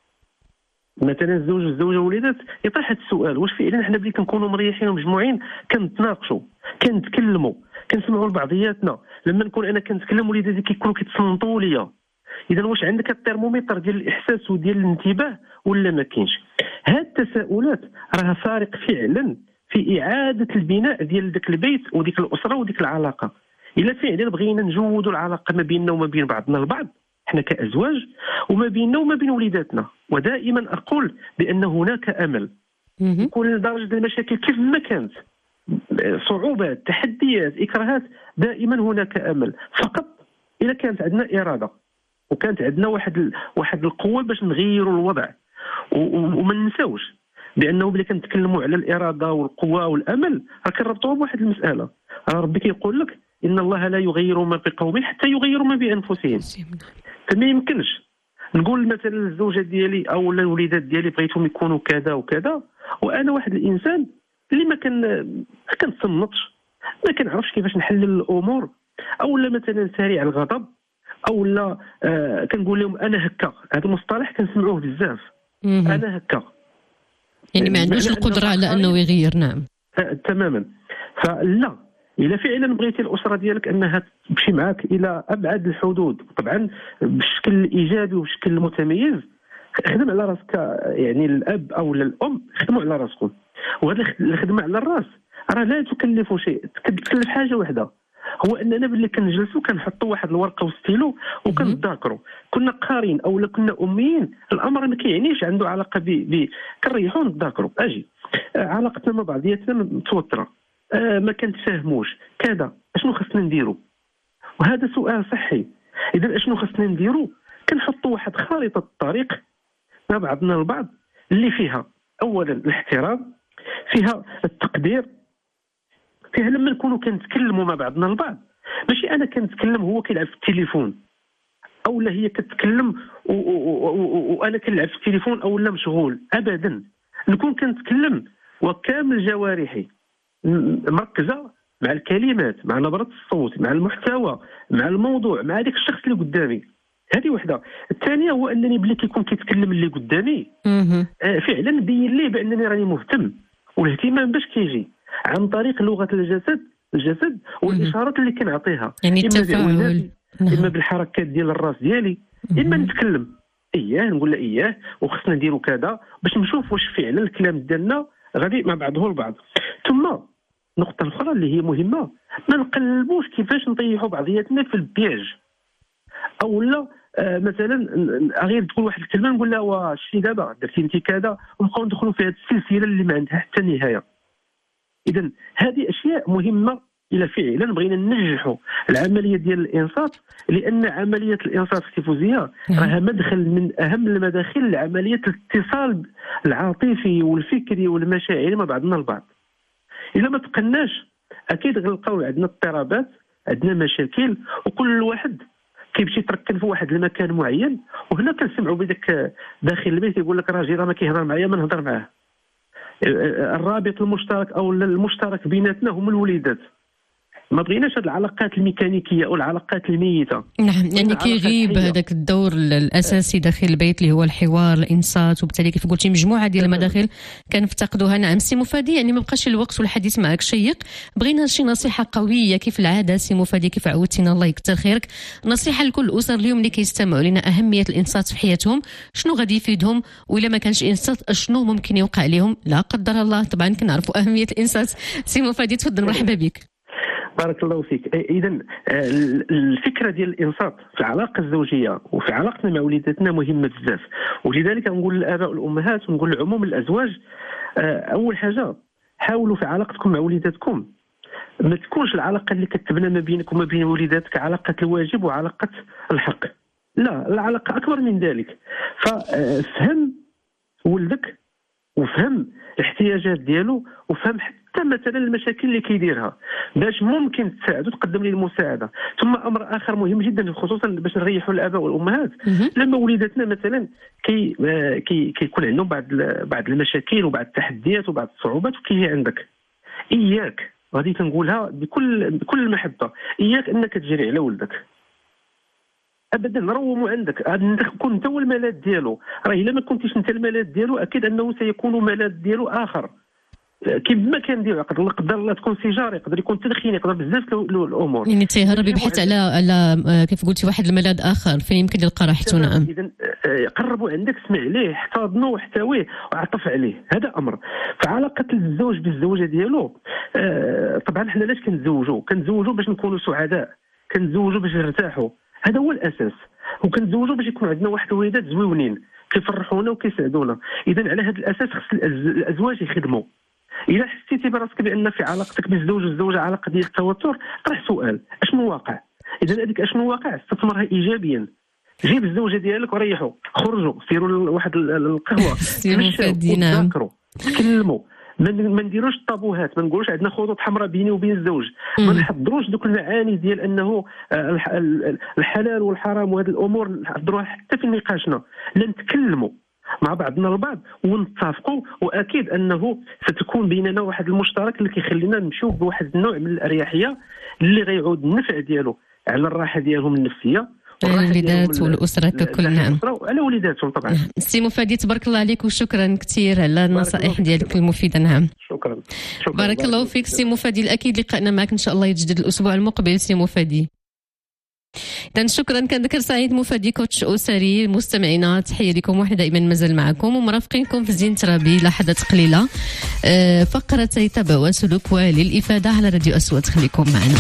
مثلا الزوج والزوجه والوليدات يطرح هذا السؤال، واش فعلا حنا بلي كنكونوا مريحين ومجموعين كنتناقشوا، كنتكلموا، كنسمعوا لبعضياتنا؟ لما نكون انا كنتكلم وليداتي كيكونوا كيتصنتوا ليا، اذا واش عندك الترمومتر ديال الاحساس وديال الانتباه ولا ما كاينش؟ هاد التساؤلات راه فارق فعلا في اعاده البناء ديال ذاك البيت وديك الاسره وديك العلاقه. الا فعلا بغينا نجودوا العلاقه ما بيننا وما بين بعضنا البعض احنا كازواج، وما بيننا وما بين وليداتنا. ودائما اقول بان هناك امل. كل درجه المشاكل كيف ما كانت، صعوبات، تحديات، اكراهات، دائما هناك امل، فقط اذا كانت عندنا اراده وكانت عندنا واحد ال... واحد القوه باش نغيروا الوضع. و... وما ننساوش بانه ملي كنتكلموا على الاراده والقوه والامل راه كنربطوها بواحد المساله. ربي كيقول لك ان الله لا يغير ما بقوم حتى يغيروا ما بانفسهم. فما يمكنش نقول مثلا الزوجه ديالي او الوليدات ديالي بغيتهم يكونوا كذا وكذا، وانا واحد الانسان اللي ما كان ما كنتصنتش، ما كنعرفش كيفاش نحلل الامور، او لا مثلا سريع الغضب، او لا آه كنقول لهم انا هكا. هذا المصطلح كنسمعوه بزاف، انا هكا، يعني ما عندوش القدره على انه يغير. نعم آه تماما. فلا، الا فعلا بغيتي الاسره ديالك انها تمشي معك الى ابعد الحدود، طبعا بشكل ايجابي وبشكل متميز، خدم على راسك. يعني الاب او الام خدموا على راسكم، وهذا الخدمه على الراس راه لا تكلف شيء، تكلف حاجه واحده، هو اننا باللي كنجلسوا كنحطوا واحد الورقه وستيلو وكنتذاكروا. كنا قارين او لا كنا اميين، الامر ما كيعنيش عنده علاقه ب ب كنريحوا نتذاكروا. اجي آه علاقتنا مع بعضياتنا متوتره، آه ما كنتفاهموش كذا، اشنو خصنا نديروا؟ وهذا سؤال صحي. اذا اشنو خصنا نديروا؟ كنحطوا واحد خارطه الطريق مع بعضنا البعض، اللي فيها اولا الاحترام، فيها التقدير، فيها لما نكونوا كنتكلموا مع بعضنا البعض، ماشي انا كنتكلم هو كيلعب في التليفون، او لا هي كتكلم وانا كنلعب في التليفون او لا مشغول. ابدا، نكون كنتكلم وكامل جوارحي مركزه مع الكلمات، مع نبره الصوت، مع المحتوى، مع الموضوع، مع ذاك الشخص اللي قدامي. هذه وحده. الثانيه هو انني بلي كيكون كيتكلم اللي قدامي آه فعلا نبين ليه بانني راني مهتم. والاهتمام باش كيجي عن طريق لغه الجسد الجسد والاشارات اللي كنعطيها، يعني التفاعل، اما بالحركات ديال الراس ديالي، اما نتكلم اياه نقول له اياه وخصنا نديروا كذا، باش نشوف واش فعلا الكلام ديالنا غادي مع بعضه البعض. ثم نقطه اخرى اللي هي مهمه، ما نقلبوش كيفاش نطيحوا بعضياتنا في البياج، او لا آه مثلا غير تقول واحد الكلمه نقول لها واش دابا درتي انت كذا، ونبقاو ندخلوا في هذه السلسله اللي ما عندها حتى نهايه. اذا هذه اشياء مهمه الى فعلا بغينا ننجحوا العمليه ديال الانصات، لان عمليه الانصات في التيفوزيه راها مدخل من اهم المداخل لعمليه الاتصال العاطفي والفكري والمشاعري مع بعضنا البعض. اذا ما تقناش اكيد غنلقاو عندنا اضطرابات، عندنا مشاكل، وكل واحد كيمشي يتركن في واحد المكان معين، وهنا كنسمعوا بداك داخل البيت يقول لك راجل راه ما كيهضر معايا ما نهضر معاه. الرابط المشترك او المشترك بيناتنا هم الوليدات. ما بغيناش هذه العلاقات الميكانيكيه او العلاقات الميته. نعم، يعني كيغيب هذاك الدور الاساسي داخل البيت اللي هو الحوار، الانصات، وبالتالي كيف قلتي مجموعه ديال المداخل كنفتقدوها. نعم سي مفادي، يعني ما بقاش الوقت والحديث معك شيق، بغينا شي نصيحه قويه كيف العاده سي مفادي، كيف عودتينا الله يكثر خيرك، نصيحه لكل الاسر اليوم اللي كيستمعوا لنا، اهميه الانصات في حياتهم، شنو غادي يفيدهم، ولا ما كانش انصات شنو ممكن يوقع لهم لا قدر الله. طبعا كنعرفوا اهميه الانصات. سي مفادي تفضل، مرحبا بك. بارك الله فيك. اذا الفكره ديال الانصات في العلاقه الزوجيه وفي علاقتنا مع وليداتنا مهمه بزاف، ولذلك نقول للاباء والامهات ونقول لعموم الازواج، اول حاجه حاولوا في علاقتكم مع وليداتكم ما تكونش العلاقه اللي كتبنى ما بينك وما بين وليداتك علاقه الواجب وعلاقه الحق. لا، العلاقه اكبر من ذلك. ففهم ولدك وفهم الاحتياجات ديالو، وفهم حتى مثلا المشاكل اللي كيديرها باش ممكن تساعدو تقدم ليه المساعده. ثم امر اخر مهم جدا خصوصا باش نريحوا الاباء والامهات، لما وليداتنا مثلا كي كي كيكون عندهم بعض بعض المشاكل وبعض التحديات وبعض الصعوبات وكيجي عندك، اياك غادي كنقولها بكل بكل المحبه، اياك انك تجري على ولدك ابدا. روموا عندك، عندك كون انت هو الملاذ ديالو. راه الا ما كنتيش انت الملاذ ديالو اكيد انه سيكون ملاذ ديالو اخر. كيف ما كان ديالو يقدر لا قدر الله تكون سيجاره، يقدر يكون تدخين، يقدر بزاف الامور. يعني تيهرب يبحث على على كيف قلتي واحد الملاذ اخر فين يمكن يلقى راحته. نعم. اذا قربوا عندك، اسمع عليه، احتضنه واحتويه وعطف عليه. هذا امر. فعلاقه الزوج بالزوجه ديالو، طبعا حنا علاش كنتزوجوا؟ كنتزوجوا باش نكونوا سعداء، كنتزوجوا باش نرتاحوا، هذا هو الاساس. وكنتزوجوا باش يكون عندنا واحد الوليدات زويونين كيفرحونا وكيسعدونا. اذا على هذا الاساس خص الازواج يخدموا. اذا حسيتي براسك بان في علاقتك بالزوج والزوجه علاقه ديال التوتر، طرح سؤال اشنو واقع. اذا هذيك اشنو واقع استثمرها ايجابيا. جيب الزوجه ديالك وريحوا، خرجوا سيروا لواحد القهوه، تذاكروا، تكلموا، ما نديروش الطابوهات، ما نقولوش عندنا خطوط حمراء بيني وبين الزوج، ما نحضروش دوك المعاني ديال انه الحلال والحرام وهذه الامور نحضروها حتى في نقاشنا. لا، نتكلموا. مع بعضنا البعض ونتفقوا، واكيد انه ستكون بيننا واحد المشترك اللي كيخلينا نمشيو بواحد النوع من الاريحيه اللي غيعود النفع ديالو على الراحه ديالهم النفسيه، الوليدات والاسره ككل. نعم، على وليداتهم طبعا. سي مفادي تبارك الله عليك وشكرا كثير على النصائح ديالك المفيده. نعم شكرا, شكرا. بارك الله فيك سي مفادي. الاكيد لقائنا معك ان شاء الله يتجدد الاسبوع المقبل سي مفادي. إذن شكرا، كان ذكر سعيد مفادي كوتش أسري. مستمعينا تحية لكم، واحنا دائما مازال معكم ومرافقينكم في زين ترابي لحظات قليلة فقرة تبع وسلوك وللإفادة على راديو أصوات. خليكم معنا.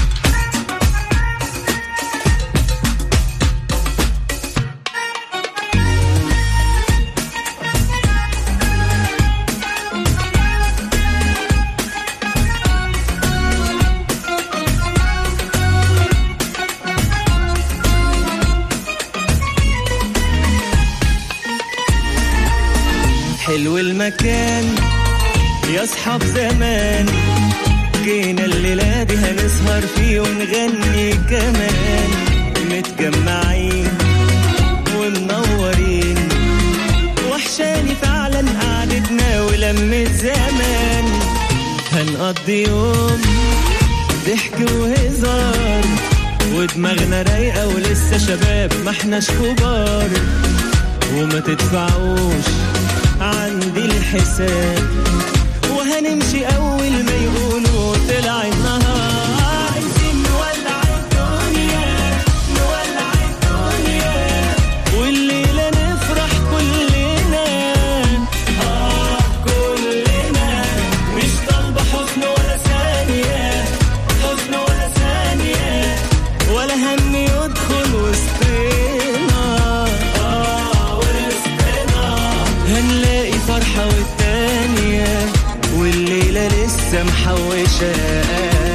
حلو المكان يا اصحاب زمان، جينا الليلة دي هنسهر فيه ونغني كمان، متجمعين ومنورين، وحشاني فعلا قعدتنا ولمة زمان، هنقضي يوم ضحك وهزار ودماغنا رايقة ولسه شباب ما احناش كبار، وما تدفعوش عندي الحساب، وهنمشي أول ما يقولوا طلع النهار، عايزين نولع الدنيا نولع الدنيا، والليلة نفرح كلنا آه كلنا، مش طالبة حزن ولا ثانية، حزن ولا ثانية، ولا هم يدخل وسطنا آه وسطنا، هنلاقي فرحة والتانية والليلة لسه محوشة.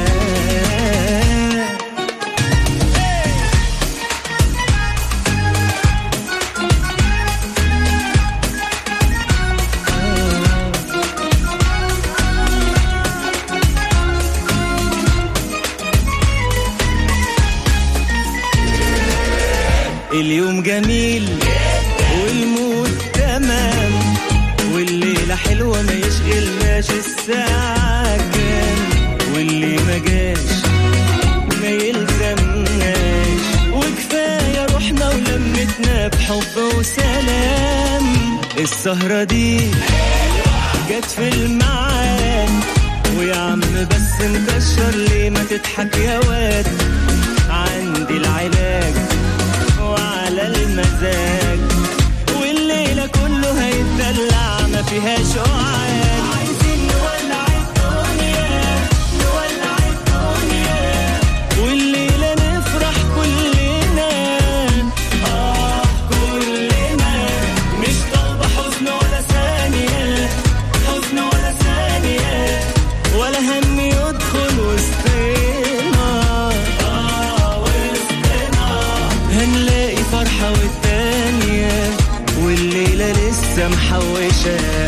اليوم جميل والمود تمام، والليلة حلوة ما يشغلناش الساعة كام، واللي ما جاش ما يلزمناش، وكفاية روحنا ولمتنا بحب وسلام، السهرة دي جت في الميعاد، ويا عم بس مكشر ليه ما تضحك يا واد، عندي العلاج وعلى المزاج، والليلة كله هيتدلع ما فيهاش قعاد، عايزين نولع الدنيا نولع الدنيا، والليلة نفرح كلنا آه كلنا، مش طالبة حزن ولا ثانية، حزن ولا ثانية، ولا هم يدخل وسطنا آه وسطنا، هنلاقي فرحة والتانية والليلة لسه محوشة.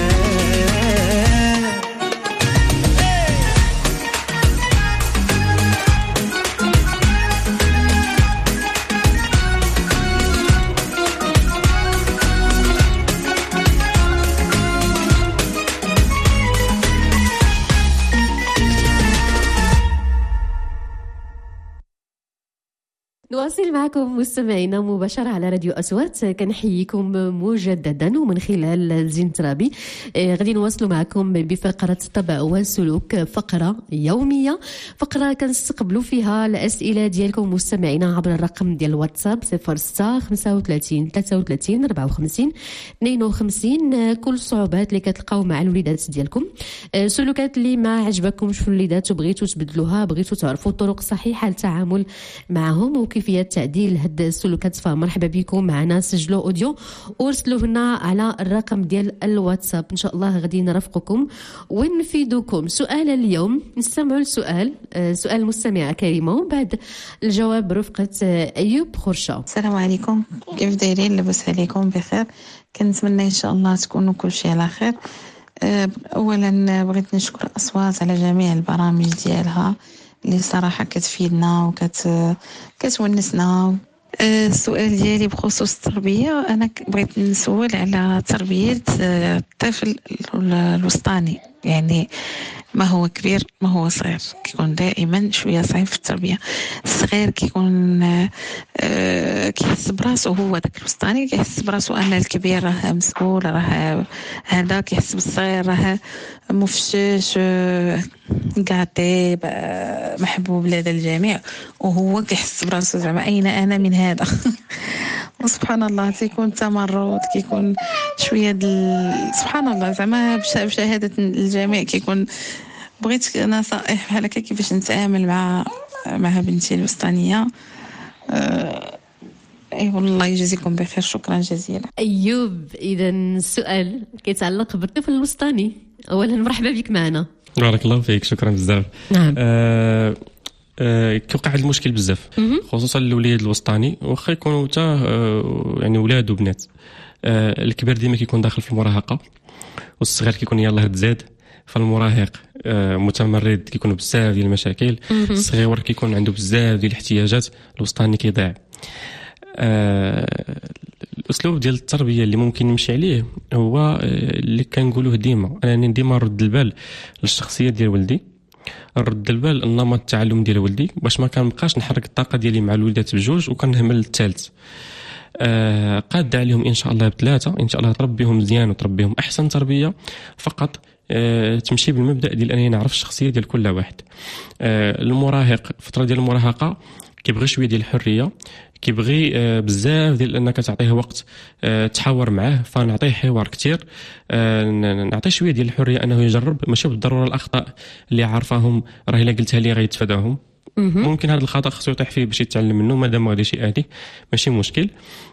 نواصل معكم مستمعينا مباشرة على راديو أصوات. كنحييكم مجددا ومن خلال زين ترابي. غادي نواصلوا معكم بفقرة طبع وسلوك، فقرة يومية، فقرة كنستقبلوا فيها الأسئلة ديالكم مستمعينا عبر الرقم ديال الواتساب صفر ستة خمسة وثلاثين ثلاثة وثلاثين أربعة وخمسين اثنين وخمسين. كل الصعوبات اللي كتلقاو مع الوليدات ديالكم، سلوكات اللي ما عجبكمش في الوليدات وبغيتوا تبدلوها، بغيتوا تعرفوا الطرق الصحيحة للتعامل معهم وكيفية تعديل هاد السلوكات، فمرحبا بكم معنا. سجلوا اوديو وارسلوه لنا على الرقم ديال الواتساب، ان شاء الله غادي نرافقكم ونفيدوكم. سؤال اليوم، نستمعوا لسؤال سؤال المستمعة كريمة وبعد الجواب رفقة أيوب خرشة. السلام عليكم، كيف دايرين؟ لاباس عليكم بخير؟ كنتمنى ان شاء الله تكونوا كل شيء على خير. اولا بغيت نشكر اصوات على جميع البرامج ديالها اللي صراحه كتفيدنا وكت كتونسنا السؤال ديالي بخصوص التربيه، انا بغيت نسول على تربيه الطفل الوسطاني، يعني ما هو كبير ما هو صغير، كيكون دائما شويه صعيب في التربيه. الصغير كيكون آه كيحس براسو، هو داك الوسطاني كيحس براسو ان الكبير راه مسؤول، راه هذا كيحس بالصغير راه مفشش قاطي محبوب لدى الجميع، وهو كيحس براسو زعما اين انا من هذا. وسبحان الله تيكون تمرد، كيكون شويه دل... سبحان الله زعما بشهاده الجميع كيكون. بغيت نصائح بحال هكا كيفاش نتعامل مع مع بنتي الوسطانيه. أه... اي والله يجزيكم بخير، شكرا جزيلا. ايوب، اذا السؤال كيتعلق بالطفل الوسطاني. اولا مرحبا بك معنا. بارك الله فيك، شكرا بزاف. نعم. أه... أه... كيوقع هذا المشكل بزاف، خصوصا الاولاد الوسطاني، واخا يكونوا حتى أه... يعني ولاد وبنات. أه... الكبير ديما كيكون داخل في المراهقه، والصغير كيكون يلاه تزاد. فالمراهق أه... متمرد، كيكونوا بزاف ديال المشاكل. الصغير كيكون عنده بزاف ديال الاحتياجات، الوسطاني كيضيع. أه... الاسلوب ديال التربيه اللي ممكن نمشي عليه هو اللي كنقولوه ديما، انني ديما نرد البال للشخصيه ديال ولدي، نرد البال النمط التعلم ديال ولدي، باش ما كنبقاش نحرك الطاقه ديالي مع الوليدات بجوج وكنهمل الثالث. أه قاد عليهم ان شاء الله بثلاثه، ان شاء الله تربيهم مزيان وتربيهم احسن تربيه، فقط أه تمشي بالمبدا ديال انني نعرف الشخصيه ديال كل واحد. أه المراهق فتره ديال المراهقه كيبغي شويه ديال الحريه، كيبغي آه بزاف ديال انك تعطيه وقت آه تحاور معاه، فنعطيه حوار كتير، آه نعطيه شويه ديال الحريه انه يجرب، ماشي بالضروره الاخطاء اللي عارفاهم راه الا قلتها ليه غيتفاداهم. ممكن هذا الخطا خصو يطيح فيه باش يتعلم منه، مادام ما غاديش يأذيه ماشي مشكل.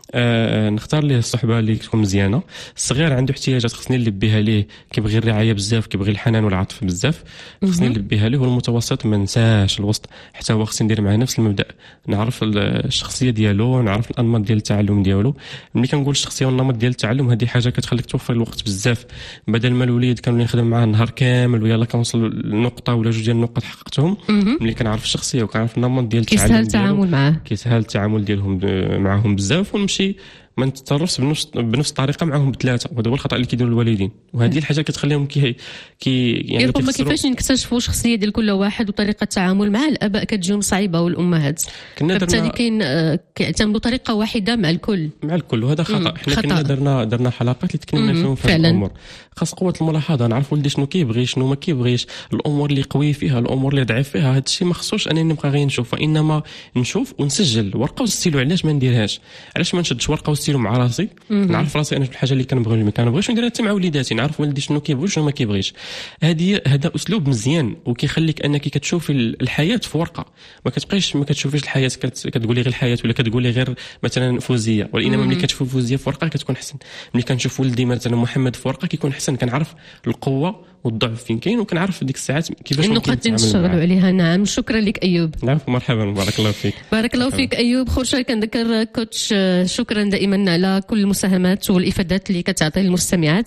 آه نختار ليه الصحبه اللي تكون مزيانه. الصغير عنده احتياجات خصني نلبيها ليه، كيبغي الرعايه بزاف، كيبغي الحنان والعطف بزاف، خصني نلبيها ليه. والمتوسط ما نساش الوسط، حتى هو خصني ندير معاه نفس المبدا، نعرف الشخصيه ديالو، نعرف الانماط ديال التعلم ديالو. ملي كنقول الشخصيه والنمط ديال التعلم، هذه حاجه كتخليك توفر الوقت بزاف، بدل ما الوليد كانوا نخدم معاه النهار كامل ويلا كنوصل لنقطه ولا جوج ديال النقط حققتهم. ملي كنعرف الشخصيه وكنعرف النمط ديال التعلم كيسهل التعامل معاه، كيسهل التعامل ديالهم معاهم بزاف، ونمشي ما نتصرفش بنفس بنفس الطريقه معهم بثلاثه. وهذا هو الخطا اللي كيديروا الوالدين، وهذه الحاجه كتخليهم كي كي يعني ربما كيفاش نكتشفوا الشخصيه ديال كل واحد وطريقه التعامل مع الاباء كتجيهم صعيبه والامهات، بالتالي كاين كيعتمدوا طريقه واحده مع الكل مع الكل وهذا خطا. حنا كنا درنا درنا حلقات اللي تكلمنا فيهم في الامور. خاص قوه الملاحظه، نعرف ولدي شنو كيبغي شنو ما كيبغيش، الامور اللي قوي فيها الامور اللي ضعيف فيها. هذا الشيء ما خصوش انني نبقى غير نشوف، وانما نشوف ونسجل ورقه وستيلو. علاش ما نديرهاش؟ علاش ما نشدش ورقه وستيلو مع راسي، نعرف راسي انا الحاجه اللي كنبغي واللي ما كنبغيش، ونديرها حتى مع وليداتي، نعرف ولدي شنو كيبغي وشنو ما كيبغيش. هذه هذا اسلوب مزيان وكيخليك انك كتشوف الحياه في ورقه، ما كتبقايش ما كتشوفيش الحياه كتقولي غير الحياه ولا كتقولي غير مثلا فوزيه، وانما ملي كتشوف فوزيه في ورقه كتكون احسن. ملي كنشوف ولدي مثلا محمد في ورقه كيكون احسن، كنعرف القوه والضعف فين كاين، وكنعرف ديك الساعات كيفاش ممكن النقاط اللي نشتغلوا عليها. نعم، شكرا لك ايوب. نعم، مرحبا، بارك الله فيك. بارك الله فيك ايوب. خرجه كنذكر كوتش، شكرا دائما على كل المساهمات والافادات اللي كتعطي المستمعات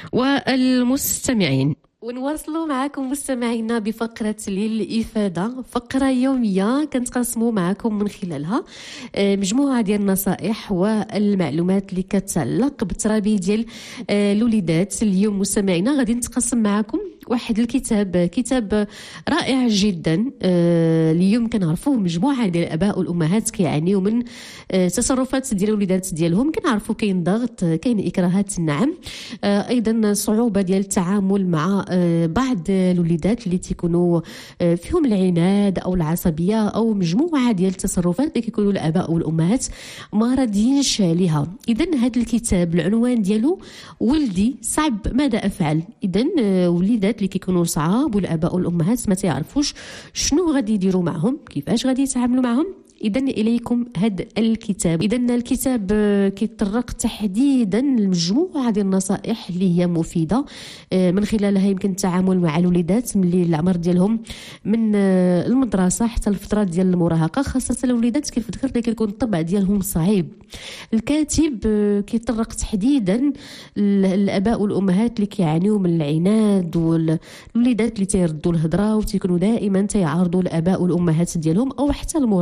والمستمعين. ونواصلوا معكم مستمعينا بفقرة للإفادة، فقرة يومية كنتقاسموا معكم من خلالها مجموعة ديال النصائح والمعلومات اللي كتعلق بالتربية ديال الوليدات. اليوم مستمعينا غادي نتقاسم معكم واحد الكتاب، كتاب رائع جدا. اليوم كنعرفوه مجموعة ديال الآباء والأمهات كيعانيوا من تصرفات ديال الوليدات ديالهم، كنعرفوا كاين ضغط، كاين إكراهات، نعم، أيضا صعوبة ديال التعامل مع بعض الوليدات اللي تيكونوا فيهم العناد أو العصبية أو مجموعة ديال التصرفات اللي كيكونوا الآباء والأمهات ما راضيينش عليها. إذن هذا الكتاب العنوان ديالو ولدي صعب ماذا أفعل. إذن وليدات اللي كيكونوا صعاب والآباء والأمهات ما تعرفوش شنو غادي يديروا معهم، كيفاش غادي يتعاملوا معهم. إذن إليكم هذا الكتاب. إذن الكتاب كيتطرق تحديدا لمجموعة ديال النصائح اللي هي مفيدة، من خلالها يمكن التعامل مع الوليدات ملي العمر ديالهم من المدرسة حتى الفترة ديال المراهقة، خاصة الوليدات كيف ذكرت كيكون الطبع ديالهم صعيب. الكاتب كيتطرق تحديدا الآباء والأمهات اللي كيعانيوا من العناد والوليدات اللي تيردوا الهضرة وتيكونوا دائما تيعارضوا الآباء والأمهات ديالهم، أو حتى المربي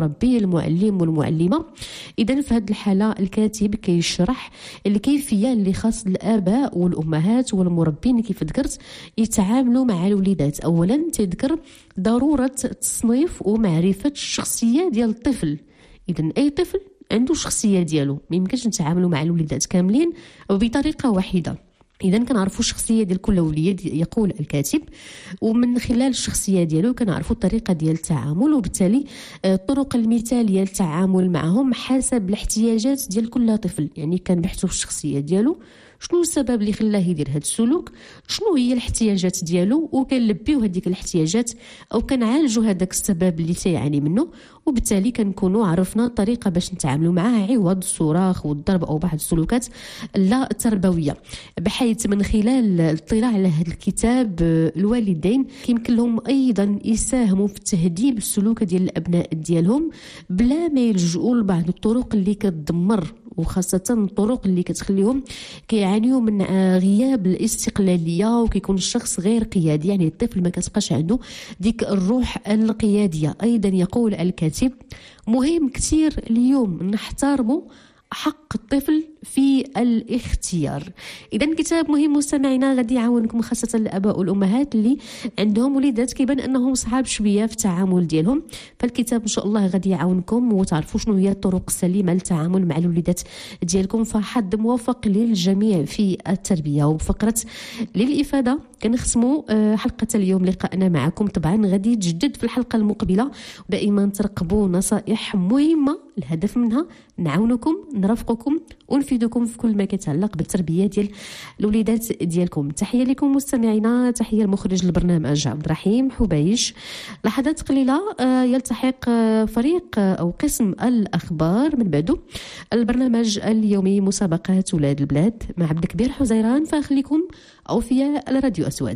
المعلم والمعلمة. إذا في هذه الحالة الكاتب كيشرح الكيفية اللي خاص الآباء والأمهات والمربين كيف ذكرت يتعاملوا مع الوليدات. أولا تذكر ضرورة تصنيف ومعرفة الشخصية ديال الطفل. إذا أي طفل عنده شخصية ديالو، ما يمكنش نتعاملوا مع الوليدات كاملين بطريقة واحدة. إذا كنعرفوا الشخصية ديال كل وليد يقول الكاتب، ومن خلال الشخصية ديالو كنعرفوا الطريقة ديال التعامل، وبالتالي الطرق المثالية للتعامل معهم حسب الاحتياجات ديال كل طفل. يعني كنبحثوا في الشخصية ديالو شنو السبب اللي خلاه يدير هذا السلوك، شنو هي الاحتياجات ديالو، وكنلبيو هذيك الاحتياجات او كنعالجوا هذاك السبب اللي تيعاني منه. وبالتالي كنكونوا عرفنا الطريقه باش نتعاملوا معاه عوض الصراخ والضرب او بعض السلوكات لا تربويه. بحيث من خلال الاطلاع على هذا الكتاب الوالدين يمكن لهم ايضا يساهموا في تهذيب السلوك ديال الابناء ديالهم بلا ما يلجؤوا لبعض الطرق اللي كتدمر، وخاصة الطرق اللي كتخليهم كيعانيوا من غياب الاستقلالية وكيكون الشخص غير قيادي. يعني الطفل ما كتبقاش عنده ديك الروح القيادية. أيضا يقول الكاتب مهم كتير اليوم نحترموا حق الطفل في الاختيار. إذا كتاب مهم مستمعينا غادي يعاونكم خاصة الآباء والأمهات اللي عندهم وليدات كيبان أنهم صعاب شوية في التعامل ديالهم. فالكتاب إن شاء الله غادي يعاونكم وتعرفوا شنو هي الطرق السليمة للتعامل مع الوليدات ديالكم. فحد موفق للجميع في التربية. وبفقرة للإفادة كنختموا حلقة اليوم لقاءنا معكم. طبعا غادي يتجدد في الحلقة المقبلة. دائما ترقبوا نصائح مهمة الهدف منها نعاونكم نرافقكم ونفيدكم في كل ما يتعلق بالتربيه ديال الوليدات ديالكم. تحيه لكم مستمعينا، تحيه المخرج البرنامج عبد الرحيم حبيش. لحظات قليله يلتحق فريق او قسم الاخبار من بعده البرنامج اليومي مسابقات ولاد البلاد مع عبد الكبير حزيران. فخليكم اوفياء الراديو اسود.